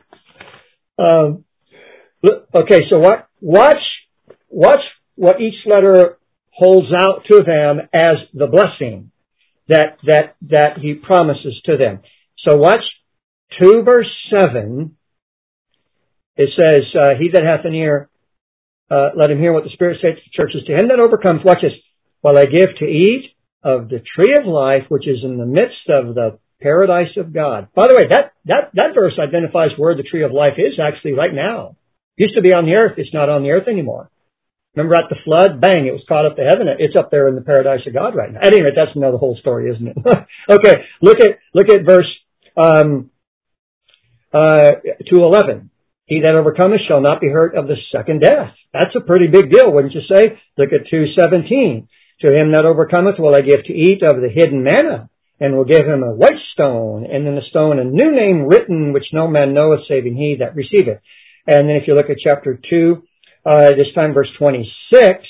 Okay. So watch what each letter holds out to them as the blessing that he promises to them. So watch 2 verse 7. It says, he that hath an ear, let him hear what the Spirit saith to the churches. To him that overcomes, watch this, while I give to eat of the tree of life, which is in the midst of the paradise of God. By the way, that verse identifies where the tree of life is actually right now. It used to be on the earth. It's not on the earth anymore. Remember at the flood? Bang, it was caught up to heaven. It's up there in the paradise of God right now. At any rate, that's another whole story, isn't it? Okay, look at verse 2:11. He that overcometh shall not be hurt of the second death. That's a pretty big deal, wouldn't you say? Look at 2:17. To him that overcometh will I give to eat of the hidden manna, and will give him a white stone, and in the stone a new name written, which no man knoweth, saving he that receiveth. And then if you look at chapter 2, this time verse 26,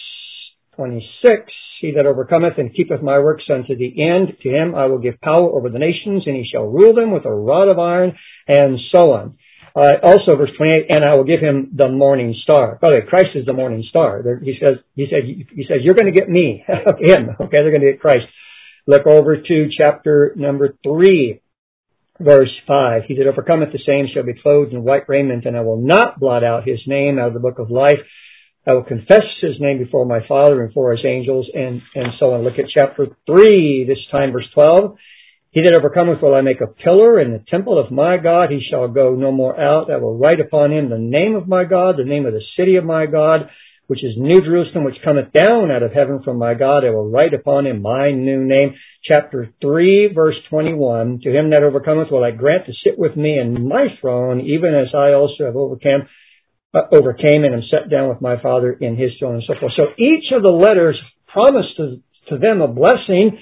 he that overcometh and keepeth my works unto the end, to him I will give power over the nations, and he shall rule them with a rod of iron, and so on. Also, verse 28, and I will give him the morning star. By the way, Christ is the morning star. He says, you're going to get me, him. Okay, they're going to get Christ. Look over to chapter number 3, verse 5. He that overcometh the same shall be clothed in white raiment, and I will not blot out his name out of the book of life. I will confess his name before my Father and before his angels, and so on. Look at chapter 3, this time verse 12. He that overcometh will I make a pillar in the temple of my God. He shall go no more out. I will write upon him the name of my God, the name of the city of my God, which is New Jerusalem, which cometh down out of heaven from my God. I will write upon him my new name. Chapter 3, verse 21. To him that overcometh will I grant to sit with me in my throne, even as I also have overcame and am set down with my Father in his throne, and so forth. So each of the letters promised to them a blessing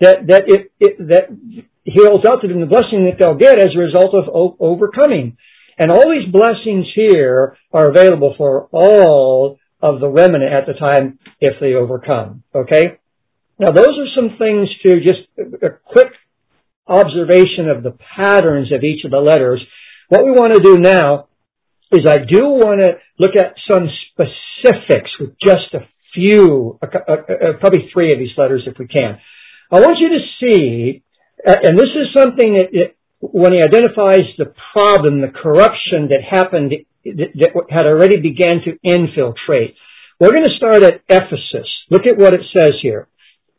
that he holds out to them, the blessing that they'll get as a result of overcoming. And all these blessings here are available for all of the remnant at the time if they overcome. Okay? Now those are some things to just a quick observation of the patterns of each of the letters. What we want to do now is I do want to look at some specifics with just a few, probably 3 of these letters if we can. I want you to see, and this is something that when he identifies the problem, the corruption that happened, that had already began to infiltrate. We're going to start at Ephesus. Look at what it says here.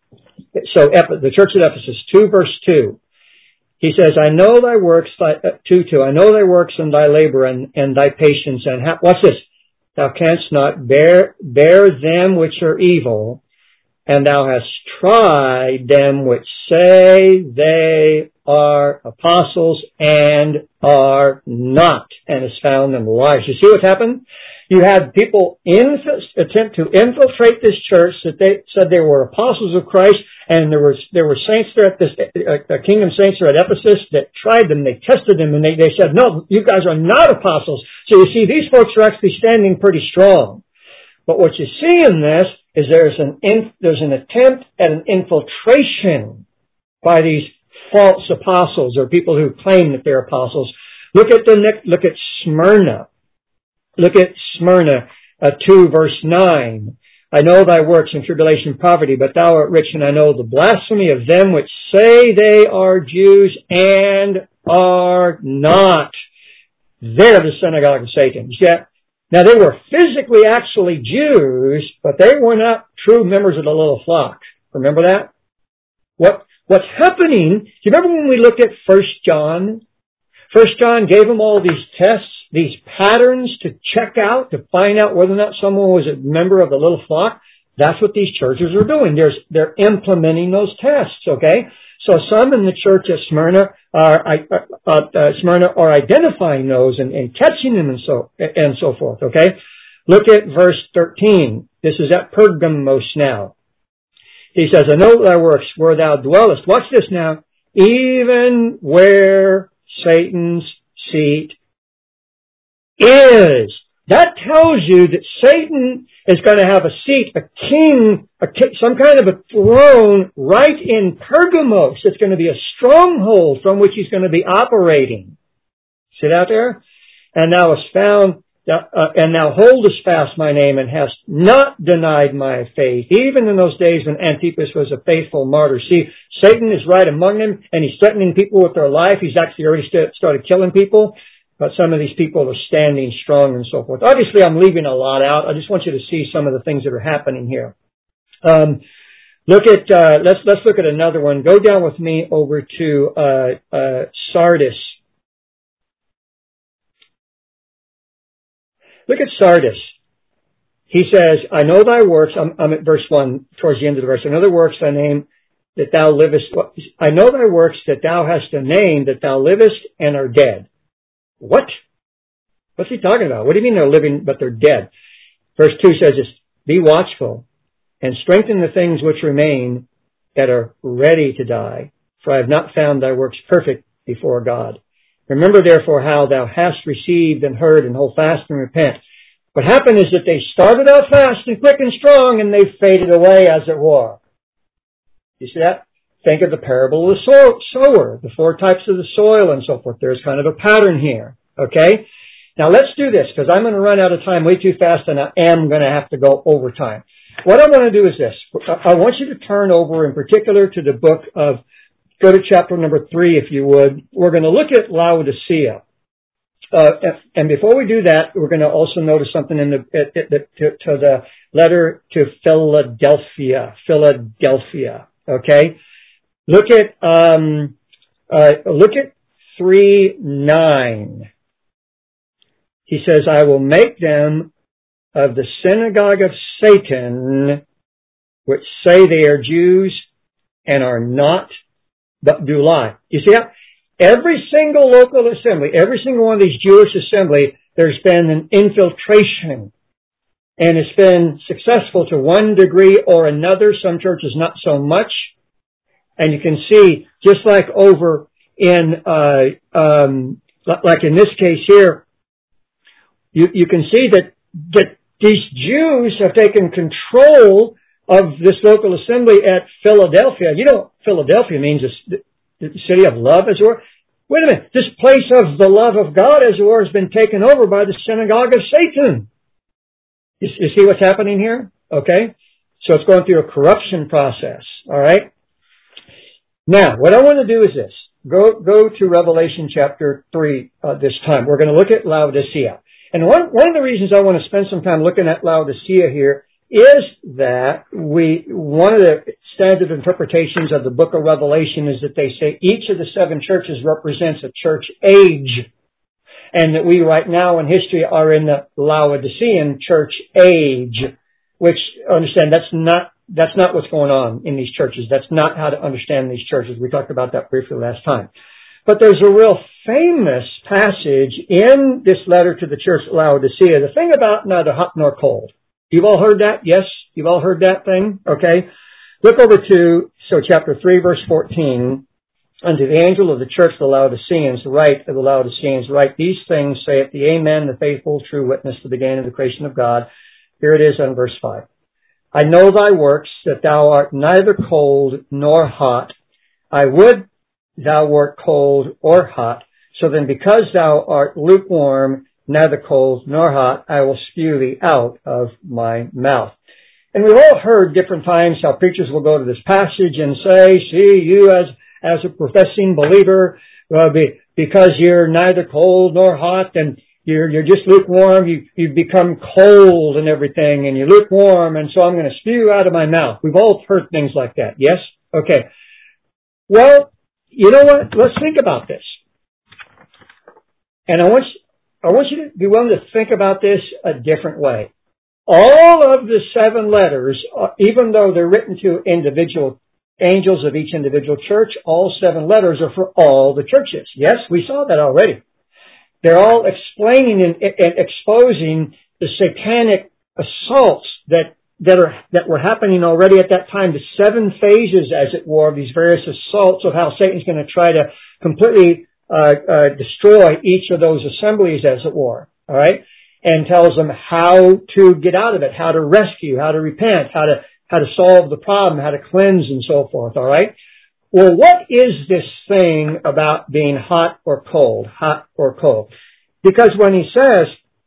So the church at Ephesus, 2 verse 2. He says, I know thy works, 2:2. I know thy works and thy labor and thy patience. And what's this? Thou canst not bear them which are evil, and thou hast tried them which say they are apostles and are not, and has found them liars. You see what's happened? You had people attempt to infiltrate this church that they said they were apostles of Christ, and there were saints there at this kingdom saints there at Ephesus that tried them. They tested them, and they said, no, you guys are not apostles. So you see, these folks are actually standing pretty strong. But what you see in this is there's an attempt at an infiltration by these false apostles or people who claim that they're apostles. Look at Smyrna. Look at Smyrna 2 verse 9. I know thy works in tribulation and poverty, but thou art rich, and I know the blasphemy of them which say they are Jews and are not. They're the synagogue of Satan. Yeah. Now they were physically actually Jews, but they were not true members of the little flock. Remember that? What's happening, do you remember when we looked at 1 John? 1 John gave them all these tests, these patterns to check out, to find out whether or not someone was a member of the little flock. That's what these churches are doing. They're implementing those tests, okay? So some in the church at Smyrna are identifying those and catching them and so forth, okay? Look at verse 13. This is at Pergamos now. He says, I know thy works where thou dwellest. Watch this now. Even where Satan's seat is. That tells you that Satan is going to have a seat, a king, some kind of a throne right in Pergamos. It's going to be a stronghold from which he's going to be operating. See that there? And thou hast found, and thou holdest fast my name and hast not denied my faith, even in those days when Antipas was a faithful martyr. See, Satan is right among them, and he's threatening people with their life. He's actually already started killing people. But some of these people are standing strong and so forth. Obviously, I'm leaving a lot out. I just want you to see some of the things that are happening here. Let's look at another one. Go down with me over to Sardis. Look at Sardis. He says, I know thy works. I'm at verse 1, towards the end of the verse. I know thy works, thy name, that thou livest. I know thy works, that thou hast a name, that thou livest and are dead. What? What's he talking about? What do you mean they're living but they're dead? Verse 2 says this, be watchful and strengthen the things which remain that are ready to die. For I have not found thy works perfect before God. Remember therefore how thou hast received and heard, and hold fast and repent. What happened is that they started out fast and quick and strong, and they faded away as it were. You see that? Think of the parable of the sower, the 4 types of the soil and so forth. There's kind of a pattern here. Okay? Now let's do this, because I'm going to run out of time way too fast, and I am going to have to go over time. What I want to do is this. I want you to turn over in particular to the book of, go to chapter number 3 if you would. We're going to look at Laodicea. And before we do that, we're going to also notice something in to the letter to Philadelphia. Okay? Look at 3:9. He says, I will make them of the synagogue of Satan, which say they are Jews and are not, but do lie. You see that? Every single local assembly, every single one of these Jewish assembly, there's been an infiltration. And it's been successful to one degree or another. Some churches not so much. And you can see, just like over in, like in this case here, you can see that these Jews have taken control of this local assembly at Philadelphia. You know what Philadelphia means, the city of love, as it were. Wait a minute. This place of the love of God, as it were, has been taken over by the synagogue of Satan. You see what's happening here? Okay? So it's going through a corruption process. All right? Now, what I want to do is this. Go to Revelation chapter 3 this time. We're going to look at Laodicea. And one of the reasons I want to spend some time looking at Laodicea here is that one of the standard interpretations of the book of Revelation is that they say each of the 7 churches represents a church age. And that we right now in history are in the Laodicean church age. Which, understand, that's not what's going on in these churches. That's not how to understand these churches. We talked about that briefly last time. But there's a real famous passage in this letter to the church at Laodicea. The thing about neither hot nor cold. You've all heard that? Yes? You've all heard that thing? Okay. Look over to, chapter 3, verse 14. Unto the angel of the church of the Laodiceans, write, these things saith the Amen, the faithful, true witness, the beginning of the creation of God. Here it is on verse 5. I know thy works, that thou art neither cold nor hot. I would thou wert cold or hot. So then because thou art lukewarm, neither cold nor hot, I will spew thee out of my mouth. And we've all heard different times how preachers will go to this passage and say, see, you as a professing believer, because you're neither cold nor hot and you're just lukewarm, you've become cold and everything, and you're lukewarm, and so I'm going to spew you out of my mouth. We've all heard things like that, yes? Okay. Well, you know what? Let's think about this. And I want you to be willing to think about this a different way. All of the 7 letters, even though they're written to individual angels of each individual church, all 7 letters are for all the churches. Yes, we saw that already. They're all explaining and exposing the satanic assaults that were happening already at that time, the 7 phases, as it were, of these various assaults of how Satan's going to try to completely destroy each of those assemblies, as it were. All right, and tells them how to get out of it, how to rescue, how to repent, how to solve the problem, how to cleanse, and so forth. All right. Well, what is this thing about being hot or cold? Hot or cold? Because when he says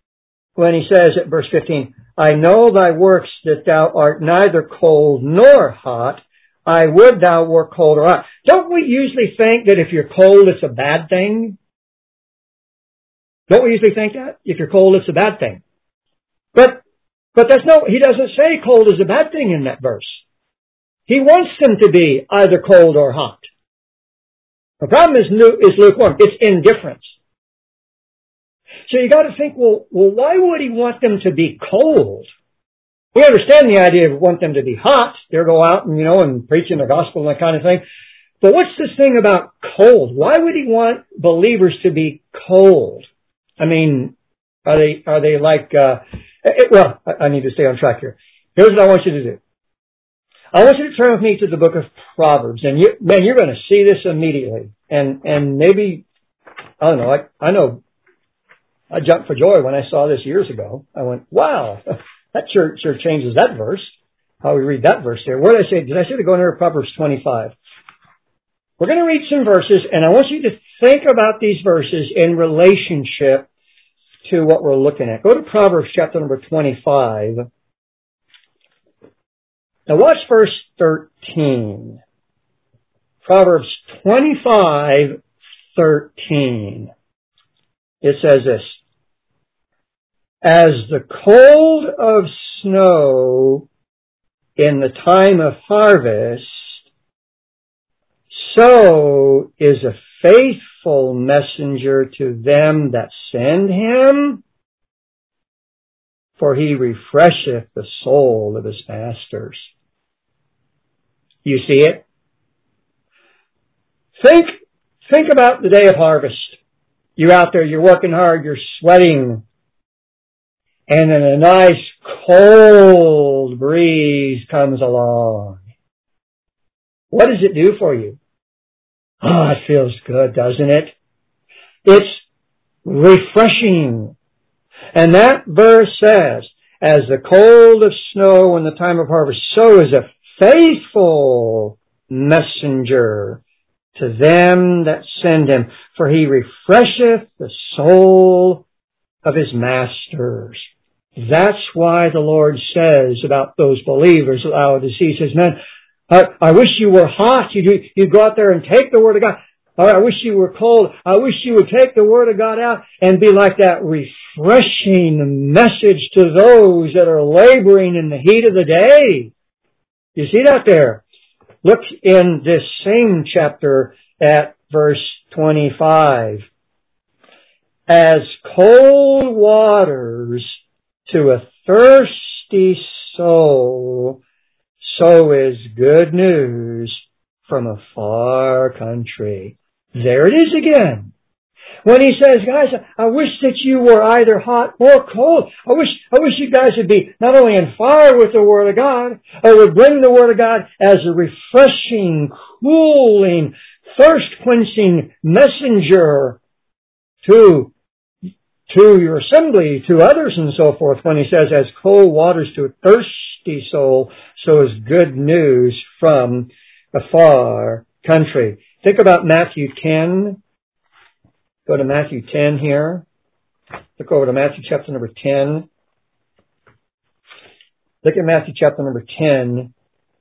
at verse 15, I know thy works, that thou art neither cold nor hot. I would thou were cold or hot. Don't we usually think that if you're cold, it's a bad thing? Don't we usually think that? If you're cold, it's a bad thing. But he doesn't say cold is a bad thing in that verse. He wants them to be either cold or hot. The problem is lukewarm. It's indifference. So you got to think, well, why would he want them to be cold? We understand the idea of want them to be hot. They'll go out and, and preaching the gospel and that kind of thing. But what's this thing about cold? Why would he want believers to be cold? I mean, Are they like, well, I need to stay on track here. Here's what I want you to do. I want you to turn with me to the book of Proverbs, and you're going to see this immediately. And maybe, I don't know, I know I jumped for joy when I saw this years ago. I went, wow, that sure changes that verse. How we read that verse there. What did I say? Did I say to go into Proverbs 25? We're going to read some verses, and I want you to think about these verses in relationship to what we're looking at. Go to Proverbs chapter number 25. Now watch verse 13. Proverbs 25:13. It says this: as the cold of snow in the time of harvest, so is a faithful messenger to them that send him, for he refresheth the soul of his masters. You see it? Think about the day of harvest. You're out there, you're working hard, you're sweating, and then a nice cold breeze comes along. What does it do for you? Oh, it feels good, doesn't it? It's refreshing. And that verse says, as the cold of snow in the time of harvest, so is a faithful messenger to them that send him, for he refresheth the soul of his masters. That's why the Lord says about those believers at Laodicea, he says, man, I wish you were hot. You'd go out there and take the Word of God. I wish you were cold. I wish you would take the Word of God out and be like that refreshing message to those that are laboring in the heat of the day. You see that there? Look in this same chapter at verse 25. As cold waters to a thirsty soul, so is good news from a far country. There it is again. When he says, guys, I wish that you were either hot or cold. I wish you guys would be not only in fire with the Word of God, or would bring the Word of God as a refreshing, cooling, thirst-quenching messenger to your assembly, to others and so forth. When he says, as cold waters to a thirsty soul, so is good news from a far country. Think about Matthew 10. Go to Matthew 10 here. Look over to Matthew chapter number 10. Look at Matthew chapter number 10.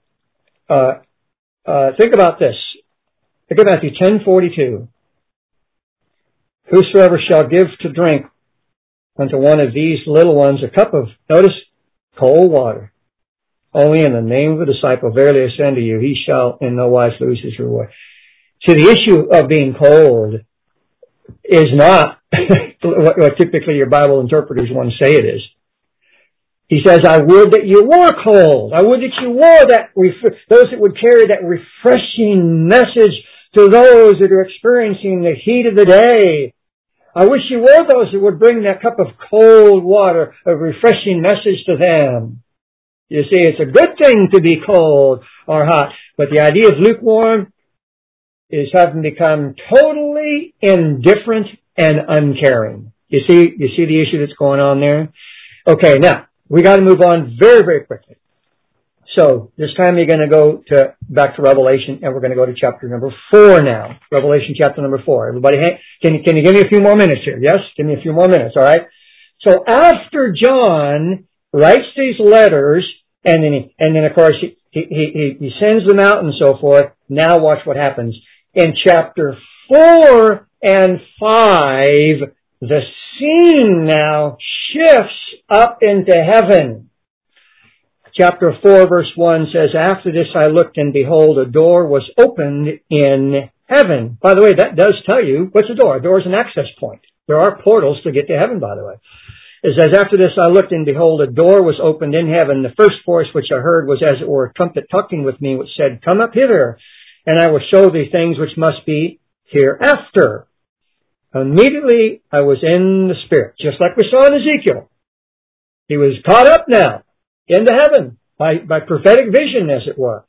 Think about this. Look at Matthew 10:42. Whosoever shall give to drink unto one of these little ones a cup of, notice, cold water, only in the name of the disciple, verily I say unto you, he shall in no wise lose his reward. See, the issue of being cold is not what typically your Bible interpreters want to say it is. He says, I would that you were cold. I would that you were that, those that would carry that refreshing message to those that are experiencing the heat of the day. I wish you were those that would bring that cup of cold water, a refreshing message to them. You see, it's a good thing to be cold or hot, but the idea of lukewarm is having become totally indifferent and uncaring. You see the issue that's going on there? Okay, now, we got to move on very, very quickly. So, this time you're going to go back to Revelation, and we're going to go to chapter number 4 now. Revelation chapter number 4. Everybody, can you give me a few more minutes here? Yes? Give me a few more minutes, all right? So, after John writes these letters, and then of course, he sends them out and so forth, now watch what happens. In chapter 4 and 5, the scene now shifts up into heaven. Chapter 4 verse 1 says, after this I looked, and behold, a door was opened in heaven. By the way, that does tell you, what's a door? A door is an access point. There are portals to get to heaven, by the way. It says, after this I looked, and behold, a door was opened in heaven. The first voice which I heard was as it were a trumpet talking with me, which said, come up hither, and I will show thee things which must be hereafter. Immediately I was in the Spirit, just like we saw in Ezekiel. He was caught up now into heaven by prophetic vision, as it were.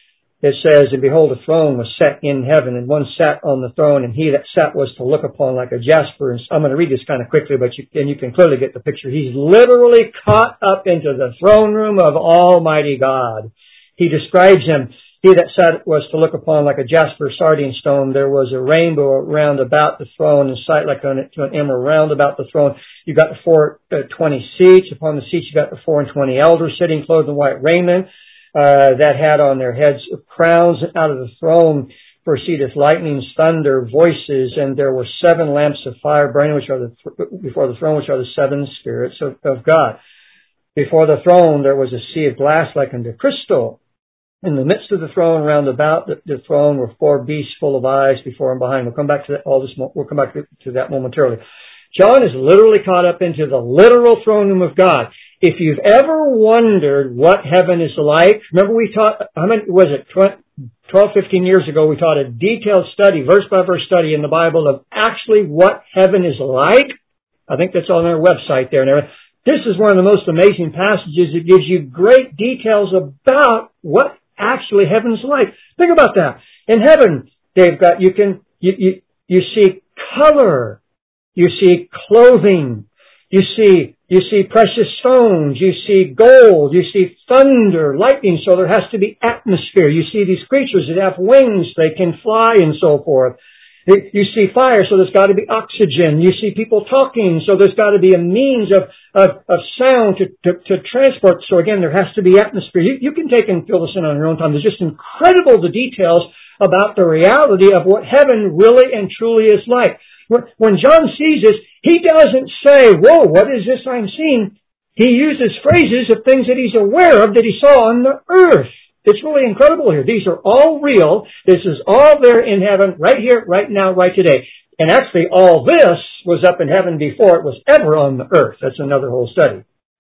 It says, and behold, a throne was set in heaven, and one sat on the throne, and he that sat was to look upon like a jasper. And I'm going to read this kind of quickly, but you can clearly get the picture. He's literally caught up into the throne room of Almighty God. He describes him. He that sat was to look upon like a jasper sardine stone. There was a rainbow round about the throne, and sight like unto an emerald round about the throne. You got the 420 seats. Upon the seats you got the 24 elders sitting, clothed in white raiment, that had on their heads crowns. Out of the throne proceedeth lightnings, thunder, voices, and there were 7 lamps of fire burning, which are before the throne, which are the 7 spirits of God. Before the throne there was a sea of glass like unto crystal. In the midst of the throne, round about the throne, were 4 beasts full of eyes before and behind. We'll come back to that. We'll come back to that momentarily. John is literally caught up into the literal throne room of God. If you've ever wondered what heaven is like, remember we taught, how many was it? 12, 15 years ago, we taught a detailed study, verse by verse study in the Bible of actually what heaven is like. I think that's on our website there and everything. This is one of the most amazing passages. It gives you great details about what actually heaven's like. Think about that. In heaven, they've got, you see color, you see clothing, you see precious stones, you see gold, you see thunder, lightning, so there has to be atmosphere. You see these creatures that have wings, they can fly and so forth. You see fire, so there's got to be oxygen. You see people talking, so there's got to be a means of sound to transport. So again, there has to be atmosphere. You can take and fill this in on your own time. There's just incredible the details about the reality of what heaven really and truly is like. When John sees this, he doesn't say, whoa, what is this I'm seeing? He uses phrases of things that he's aware of that he saw on the earth. It's really incredible here. These are all real. This is all there in heaven, right here, right now, right today. And actually, all this was up in heaven before it was ever on the earth. That's another whole study.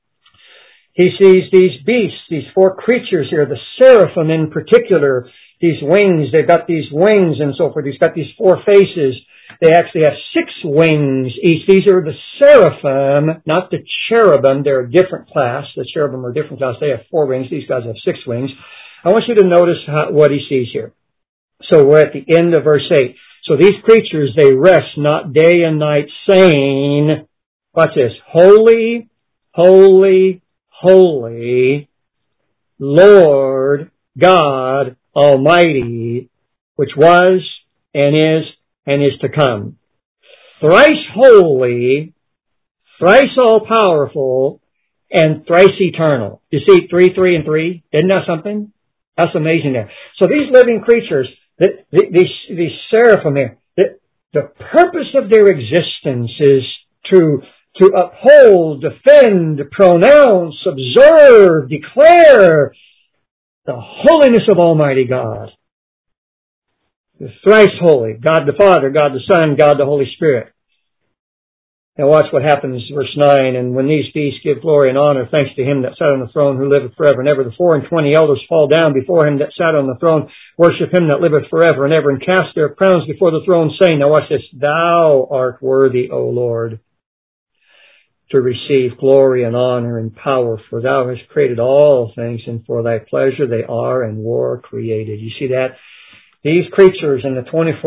He sees these beasts, these 4 creatures here, the seraphim in particular, these wings. They've got these wings and so forth. He's got these 4 faces. They actually have 6 wings each. These are the seraphim, not the cherubim. They're a different class. The cherubim are a different class. They have 4 wings. These guys have 6 wings. I want you to notice what he sees here. So we're at the end of verse 8. So these creatures, they rest not day and night, saying, watch this, holy, holy, holy, Lord God Almighty, which was and is to come. Thrice holy, thrice all-powerful, and thrice eternal. You see 3, 3, and 3? Isn't that something? That's amazing there. So these living creatures, these seraphim here, the purpose of their existence is to uphold, defend, pronounce, observe, declare the holiness of Almighty God. The thrice holy, God the Father, God the Son, God the Holy Spirit. Now watch what happens, verse 9. And when these beasts give glory and honor, thanks to him that sat on the throne, who liveth forever and ever, the 24 elders fall down before him that sat on the throne, worship him that liveth forever and ever, and cast their crowns before the throne, saying, now watch this, thou art worthy, O Lord, to receive glory and honor and power, for thou hast created all things, and for thy pleasure they are and were created. You see that? These creatures in the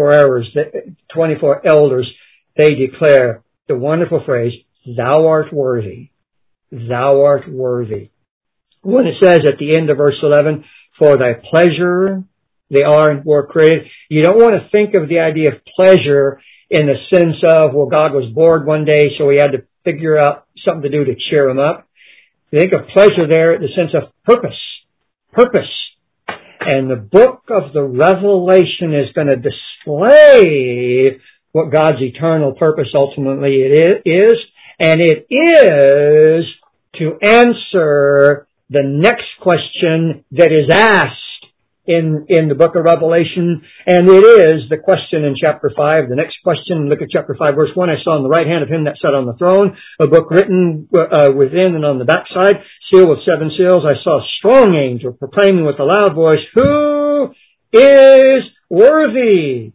24 elders, they declare the wonderful phrase, thou art worthy. Thou art worthy. When it says at the end of verse 11, for thy pleasure they are and were created, you don't want to think of the idea of pleasure in the sense of, well, God was bored one day, so he had to figure out something to do to cheer him up. You think of pleasure there in the sense of purpose. Purpose. And the book of the Revelation is going to display what God's eternal purpose ultimately it is. And it is to answer the next question that is asked in the book of Revelation. And it is the question in chapter 5. The next question, look at chapter 5, verse 1. I saw on the right hand of him that sat on the throne a book written within and on the backside, sealed with 7 seals. I saw a strong angel proclaiming with a loud voice, who is worthy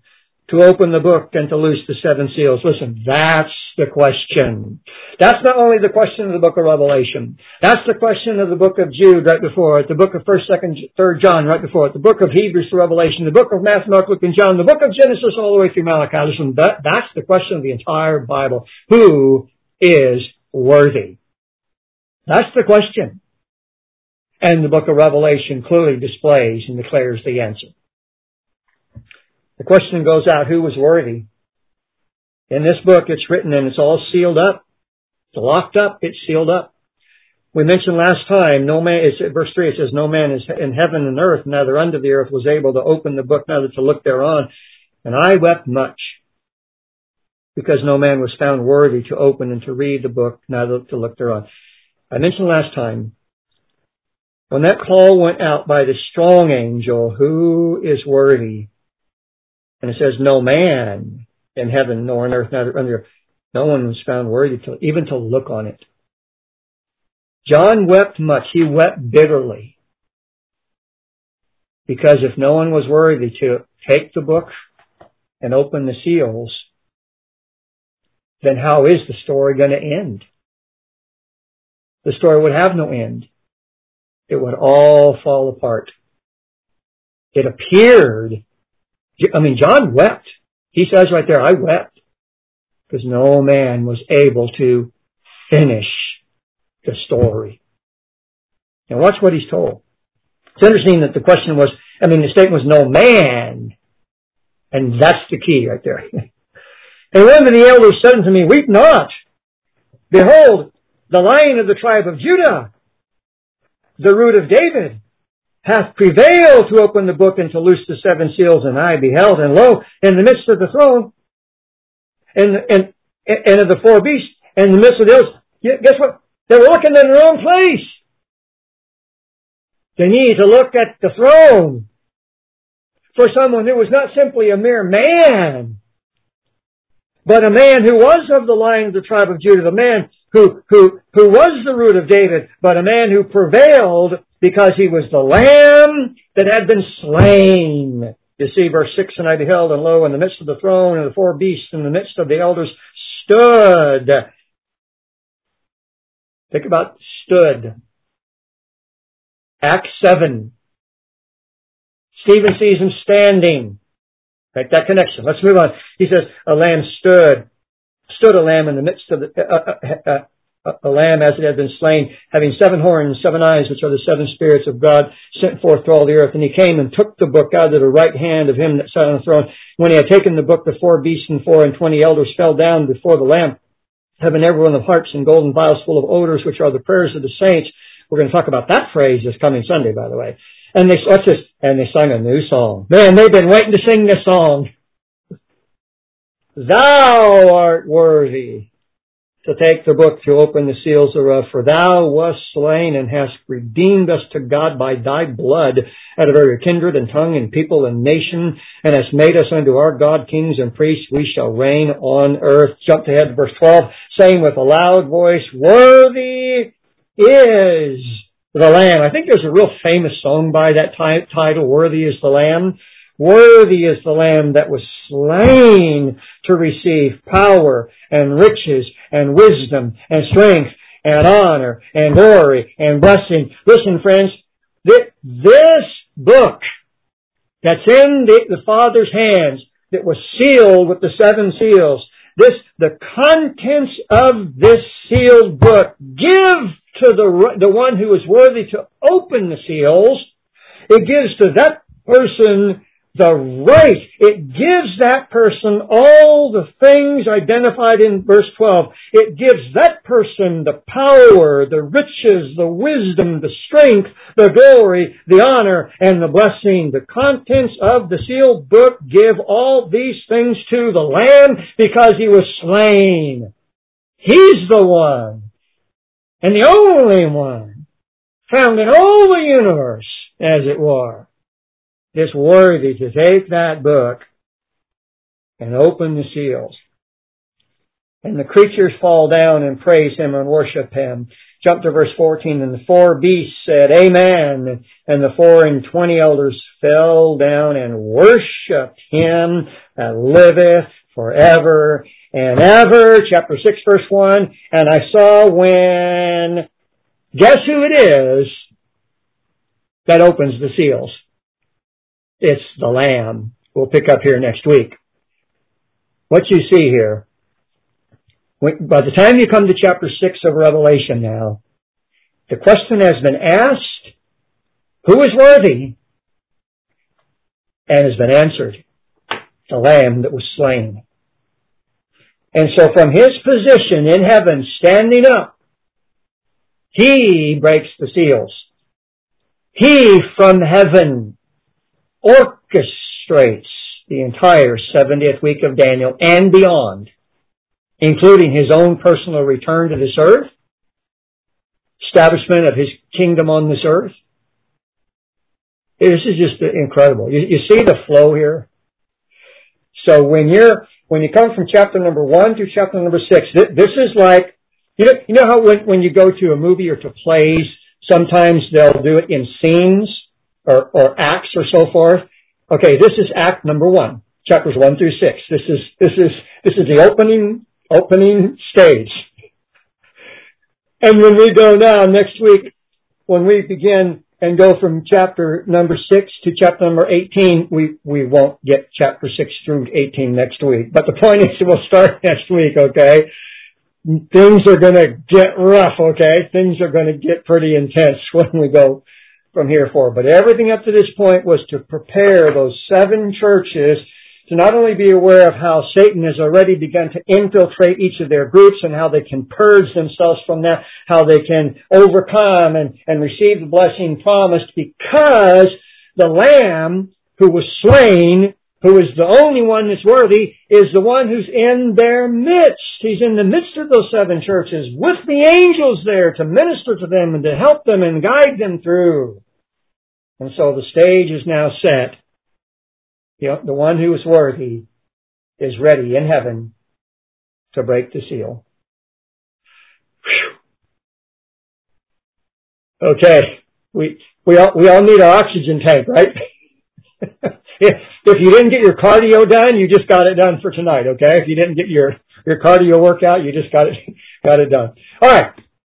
to open the book and to loose the seven seals? Listen, that's the question. That's not only the question of the book of Revelation. That's the question of the book of Jude right before it, the book of 1st, 2nd, 3rd John right before it, the book of Hebrews to Revelation, the book of Matthew, Mark, Luke, and John, the book of Genesis all the way through Malachi. Listen, that's the question of the entire Bible. Who is worthy? That's the question. And the book of Revelation clearly displays and declares the answer. The question goes out, who was worthy? In this book it's written and it's all sealed up. It's locked up. It's sealed up. We mentioned last time, no man, it's verse 3, it says, no man is in heaven and earth, neither under the earth, was able to open the book, neither to look thereon. And I wept much, because no man was found worthy to open and to read the book, neither to look thereon. I mentioned last time, when that call went out by the strong angel, who is worthy? And it says, no man in heaven nor on earth, neither under the earth. No one was found worthy even to look on it. John wept much. He wept bitterly. Because if no one was worthy to take the book and open the seals, then how is the story going to end? The story would have no end. It would all fall apart. It appeared, John wept. He says right there, I wept. Because no man was able to finish the story. And watch what he's told. It's interesting that the question was, the statement was no man. And that's the key right there. And one of the elders said unto me, weep not. Behold, the Lion of the tribe of Judah, the root of David, hath prevailed to open the book and to loose the seven seals. And I beheld, and lo, in the midst of the throne, and of the four beasts, and in the midst of the hills, guess what? They were looking in the wrong place. They need to look at the throne for someone who was not simply a mere man, but a man who was of the line of the tribe of Judah, the man who was the root of David, but a man who prevailed because he was the Lamb that had been slain. You see, verse 6, and I beheld, and lo, in the midst of the throne and the four beasts, in the midst of the elders, stood. Think about stood. Acts 7. Stephen sees him standing. Make that connection. Let's move on. He says, a lamb stood a lamb in the midst of a lamb as it had been slain, having 7 horns, 7 eyes, which are the 7 spirits of God, sent forth to all the earth. And he came and took the book out of the right hand of him that sat on the throne. When he had taken the book, the 4 beasts and 24 elders fell down before the Lamb, having every one of harps and golden vials full of odors, which are the prayers of the saints. We're going to talk about that phrase this coming Sunday, by the way. And they sang a new song. Man, they've been waiting to sing this song. Thou art worthy to take the book, to open the seals thereof, for thou wast slain and hast redeemed us to God by thy blood out of every kindred and tongue and people and nation, and hast made us unto our God kings and priests. We shall reign on earth. Jump ahead to verse 12, saying with a loud voice, worthy is the Lamb. I think there's a real famous song by that title, Worthy is the Lamb. Worthy is the Lamb that was slain to receive power and riches and wisdom and strength and honor and glory and blessing. Listen, friends, this book that's in the Father's hands, that was sealed with the 7 seals, the contents of this sealed book give to the one who is worthy to open the seals. It gives to that person the right. It gives that person all the things identified in verse 12. It gives that person the power, the riches, the wisdom, the strength, the glory, the honor, and the blessing. The contents of the sealed book give all these things to the Lamb because he was slain. He's the one, and the only one, found in all the universe, as it were, is worthy to take that book and open the seals. And the creatures fall down and praise him and worship him. Jump to verse 14. And the 4 beasts said, Amen. And the 4 and 20 elders fell down and worshipped him that liveth forever and ever. Chapter 6, verse 1. And I saw when, guess who it is that opens the seals? It's the Lamb. We'll pick up here next week. What you see here, by the time you come to chapter 6 of Revelation now, the question has been asked, who is worthy? And has been answered, the Lamb that was slain. And so from his position in heaven, standing up, he breaks the seals. He from heaven orchestrates the entire 70th week of Daniel and beyond, including his own personal return to this earth, establishment of his kingdom on this earth. This is just incredible. You see the flow here? So when you come from chapter number 1 to chapter number 6, this is like, you know how when you go to a movie or to plays, sometimes they'll do it in scenes or acts or so forth. Okay, this is act number 1, chapters 1 through 6. This is the opening stage. And when we go now next week, when we begin and go from chapter number 6 to chapter number 18, we won't get chapter 6 through 18 next week. But the point is we'll start next week, okay? Things are going to get rough, okay? Things are going to get pretty intense when we go from here forward. But everything up to this point was to prepare those 7 churches to not only be aware of how Satan has already begun to infiltrate each of their groups and how they can purge themselves from that, how they can overcome and receive the blessing promised, because the Lamb who was slain, who is the only one that's worthy, is the one who's in their midst. He's in the midst of those 7 churches with the angels there to minister to them and to help them and guide them through. And so the stage is now set. The one who is worthy is ready in heaven to break the seal. Whew. Okay, we all need our oxygen tank, right? If you didn't get your cardio done, you just got it done for tonight, okay? If you didn't get your cardio workout, you just got it done. All right.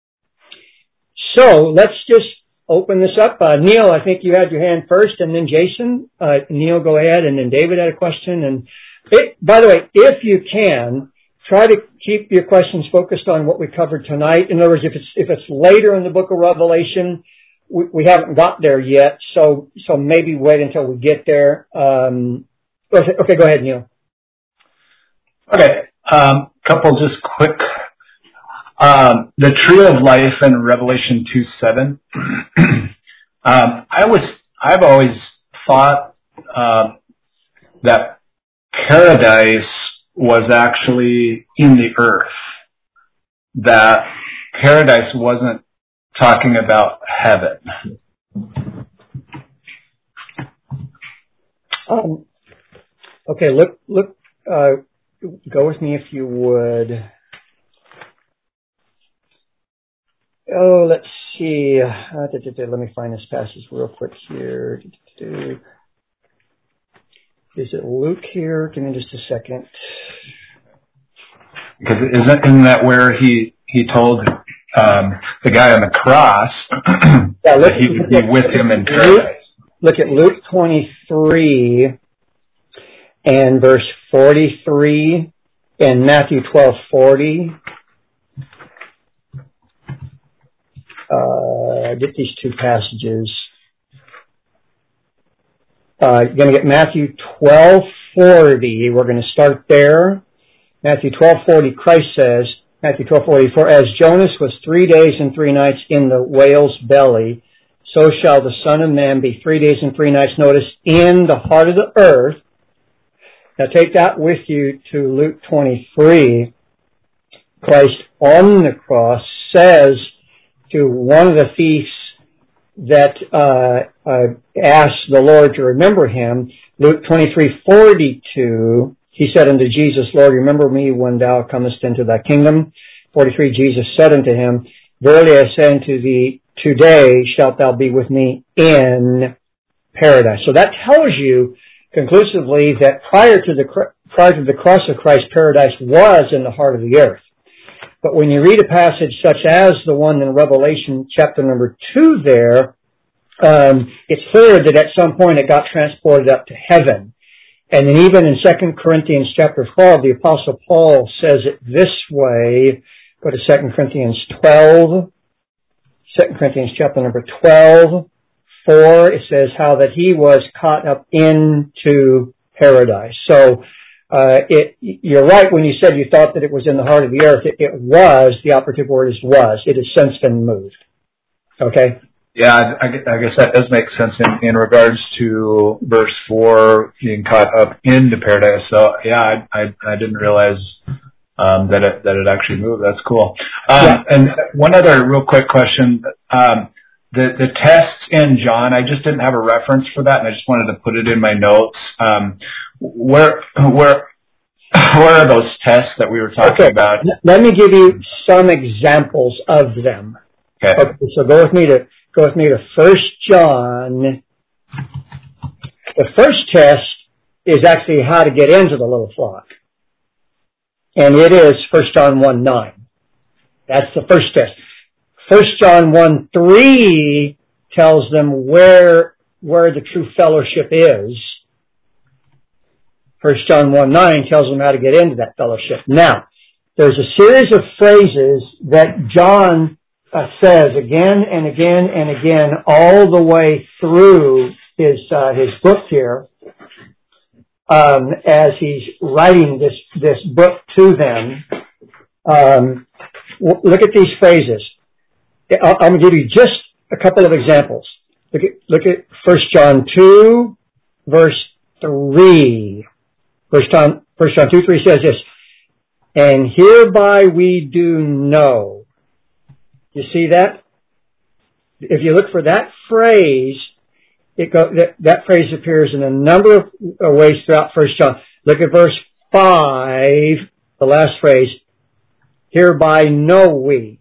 So let's just open this up. Neil, I think you had your hand first, and then Jason. Neil, go ahead, and then David had a question. And by the way, if you can, try to keep your questions focused on what we covered tonight. In other words, if it's later in the book of Revelation, we haven't got there yet, so maybe wait until we get there. Okay, go ahead, Neil. Okay, couple just quick. The tree of life in Revelation 2:7. I've always thought that paradise was actually in the earth. That paradise wasn't talking about heaven. Okay, look. Go with me if you would. Oh, let's see. Let me find this passage real quick here. Is it Luke here? Give me just a second. Because isn't that where he told the guy on the cross that he would be with him in paradise? Look at Luke 23 and verse 43 and Matthew 12:40. Get these 2 passages. You're going to get Matthew 12:40. We're going to start there. Matthew 12:40, Christ says, Matthew 12:40, for as Jonas was 3 days and 3 nights in the whale's belly, so shall the Son of Man be 3 days and 3 nights, notice, in the heart of the earth. Now take that with you to Luke 23. Christ on the cross says to one of the thieves that asked the Lord to remember him, Luke 23:42, he said unto Jesus, Lord, remember me when thou comest into thy kingdom. 43, Jesus said unto him, verily I say unto thee, today shalt thou be with me in paradise. So that tells you conclusively that prior to the cross of Christ, paradise was in the heart of the earth. But when you read a passage such as the one in Revelation chapter number 2 there, it's clear that at some point it got transported up to heaven. And then even in 2 Corinthians chapter 12, the Apostle Paul says it this way. Go to 2 Corinthians 12. 2 Corinthians chapter number 12, 4. It says how that he was caught up into paradise. So you're right when you said you thought that it was in the heart of the earth. It was. The operative word is was. It has since been moved. Okay? Yeah, I guess that does make sense in regards to verse 4 being caught up into paradise. So yeah, I didn't realize that it actually moved. That's cool. And one other real quick question. The tests in John, I just didn't have a reference for that, and I just wanted to put it in my notes. Where are those tests that we were talking about? Let me give you some examples of them. Okay, so go with me to 1 John. The first test is actually how to get into the little flock. And it is 1 John 1:9. That's the first test. 1 John 1:3 tells them where the true fellowship is. 1 John 1:9 tells them how to get into that fellowship. Now, there's a series of phrases that John says again and again and again all the way through his book here, as he's writing this book to them. Look at these phrases. I'm going to give you just a couple of examples. Look at 1 John 2, verse 3. 1 John 2:3 says this, and hereby we do know. You see that? If you look for that phrase, that phrase appears in a number of ways throughout 1 John. Look at verse 5, the last phrase, hereby know we.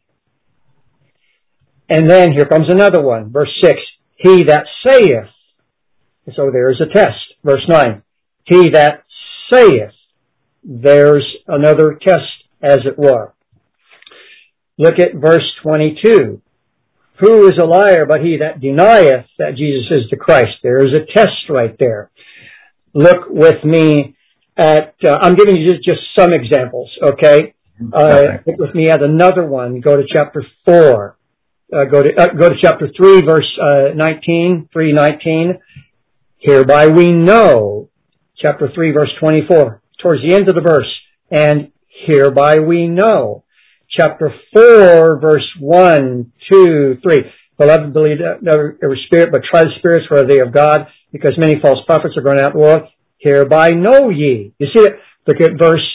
And then here comes another one, verse 6, he that saith. So there's a test. Verse 9, he that saith. There's another test, as it were. Look at verse 22. Who is a liar but he that denieth that Jesus is the Christ? There is a test right there. Look with me at, I'm giving you just some examples, okay? Look with me at another one. Go to chapter 4. Go to chapter 3, verse 19, 3:19. Hereby we know. Chapter 3, verse 24. Towards the end of the verse. And hereby we know. Chapter 4, verse 1, 2, 3. Beloved, believe every spirit, but try the spirits whether they of God, because many false prophets are going out in the world. Hereby know ye. You see it? Look at verse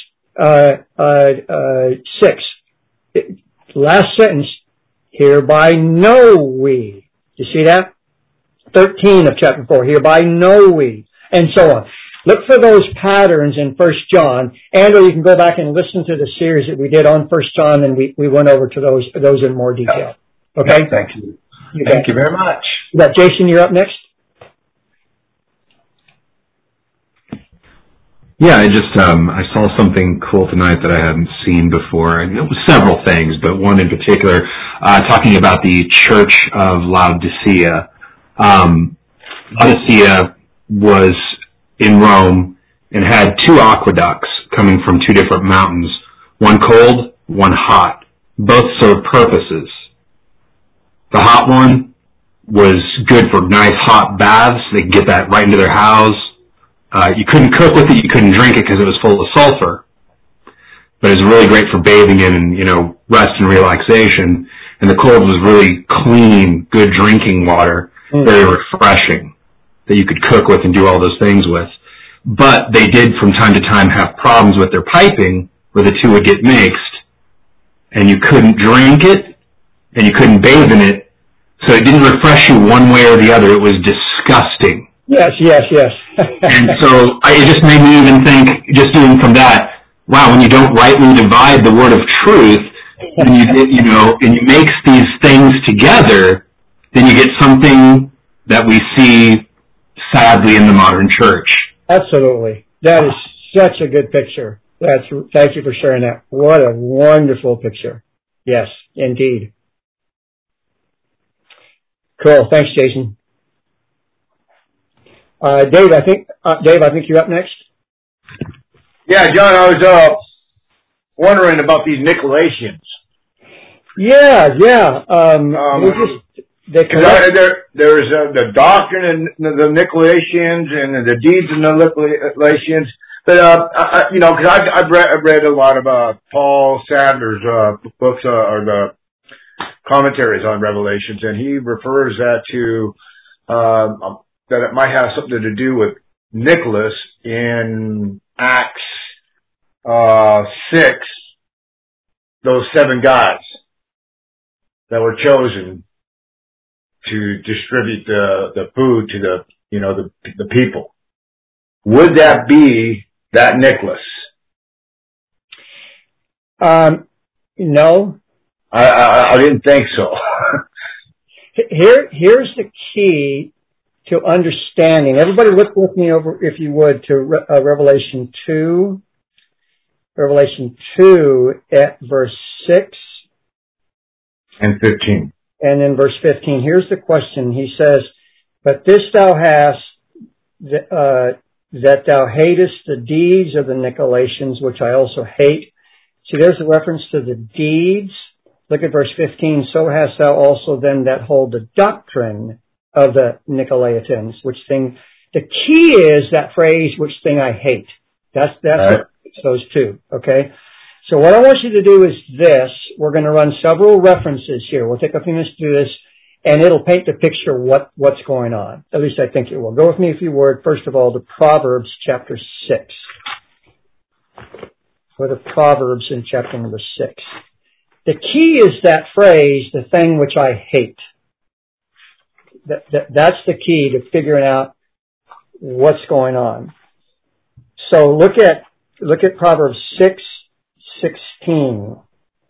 6. Last sentence. Hereby know we. You see that? 13 of chapter 4. Hereby know we. And so on. Look for those patterns in 1 John, and or you can go back and listen to the series that we did on 1 John, and we went over to those in more detail. Okay? Yeah, thank you. Thank you very much. Jason, you're up next. Yeah, I saw something cool tonight that I hadn't seen before, and it was several things, but one in particular, talking about the Church of Laodicea. Laodicea was in Rome and had two aqueducts coming from two different mountains, one cold, one hot. Both served purposes. The hot one was good for nice hot baths. They could get that right into their house. You couldn't cook with it, you couldn't drink it because it was full of sulfur. But it was really great for bathing in and, rest and relaxation. And the cold was really clean, good drinking water, very refreshing, that you could cook with and do all those things with. But they did from time to time have problems with their piping where the two would get mixed and you couldn't drink it and you couldn't bathe in it. So it didn't refresh you one way or the other. It was disgusting. Yes. And so it just made me even think, just even from that, wow, when you don't rightly divide the word of truth, and and you mix these things together, then you get something that we see sadly in the modern church. Absolutely. That is such a good picture. Thank you for sharing that. What a wonderful picture. Yes, indeed. Cool. Thanks, Jason. Dave, I think you're up next. Yeah, John, I was wondering about these Nicolaitans. Yeah. There's the doctrine and the Nicolaitans and the deeds of the Nicolaitans. But because I've read a lot of Paul Sadler's books or the commentaries on Revelations, and he refers that to that it might have something to do with Nicholas in Acts 6. Those 7 guys that were chosen to distribute the food to the people. Would that be that Nicholas? No. I didn't think so. Here's the key to understanding. Everybody look with me over, if you would, to Revelation 2. Revelation 2 at verse 6. And 15. And in verse 15, here's the question. He says, but this thou hast, that thou hatest the deeds of the Nicolaitans, which I also hate. See, there's a reference to the deeds. Look at verse 15. So hast thou also them that hold the doctrine of the Nicolaitans, which thing, the key is that phrase, which thing I hate. That's right. What it's those two, okay? So what I want you to do is this. We're going to run several references here. We'll take a few minutes to do this, and it'll paint the picture what's going on. At least I think it will. Go with me, if you would, first of all, to Proverbs chapter 6. Go to Proverbs in chapter number 6. The key is that phrase, the thing which I hate. That's the key to figuring out what's going on. So look at Proverbs 6:16.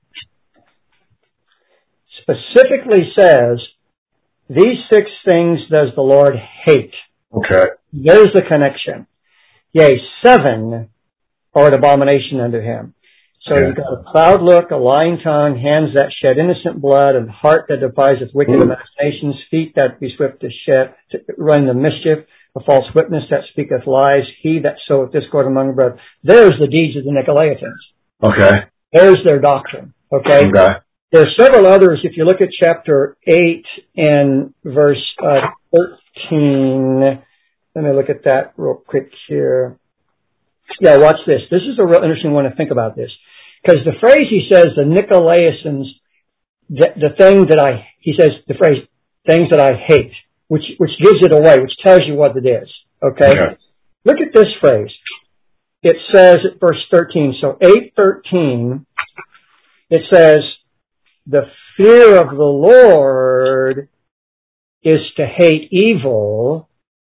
Specifically says, these 6 things does the Lord hate. Okay. There's the connection. Yea, 7 are an abomination unto him. So you've got a proud look, a lying tongue, hands that shed innocent blood, and heart that deviseth wicked imaginations, feet that be swift to run the mischief, a false witness that speaketh lies, he that soweth discord among the brethren. There's the deeds of the Nicolaitans. Okay. There's their doctrine. Okay. There are several others. If you look at chapter 8 and verse 13, let me look at that real quick here. Yeah, watch this. This is a real interesting one to think about this. Because the phrase he says, the Nicolaitans, the phrase, things that I hate, which gives it away, which tells you what it is. Okay? Look at this phrase. It says at verse 13, so 8:13, it says, the fear of the Lord is to hate evil.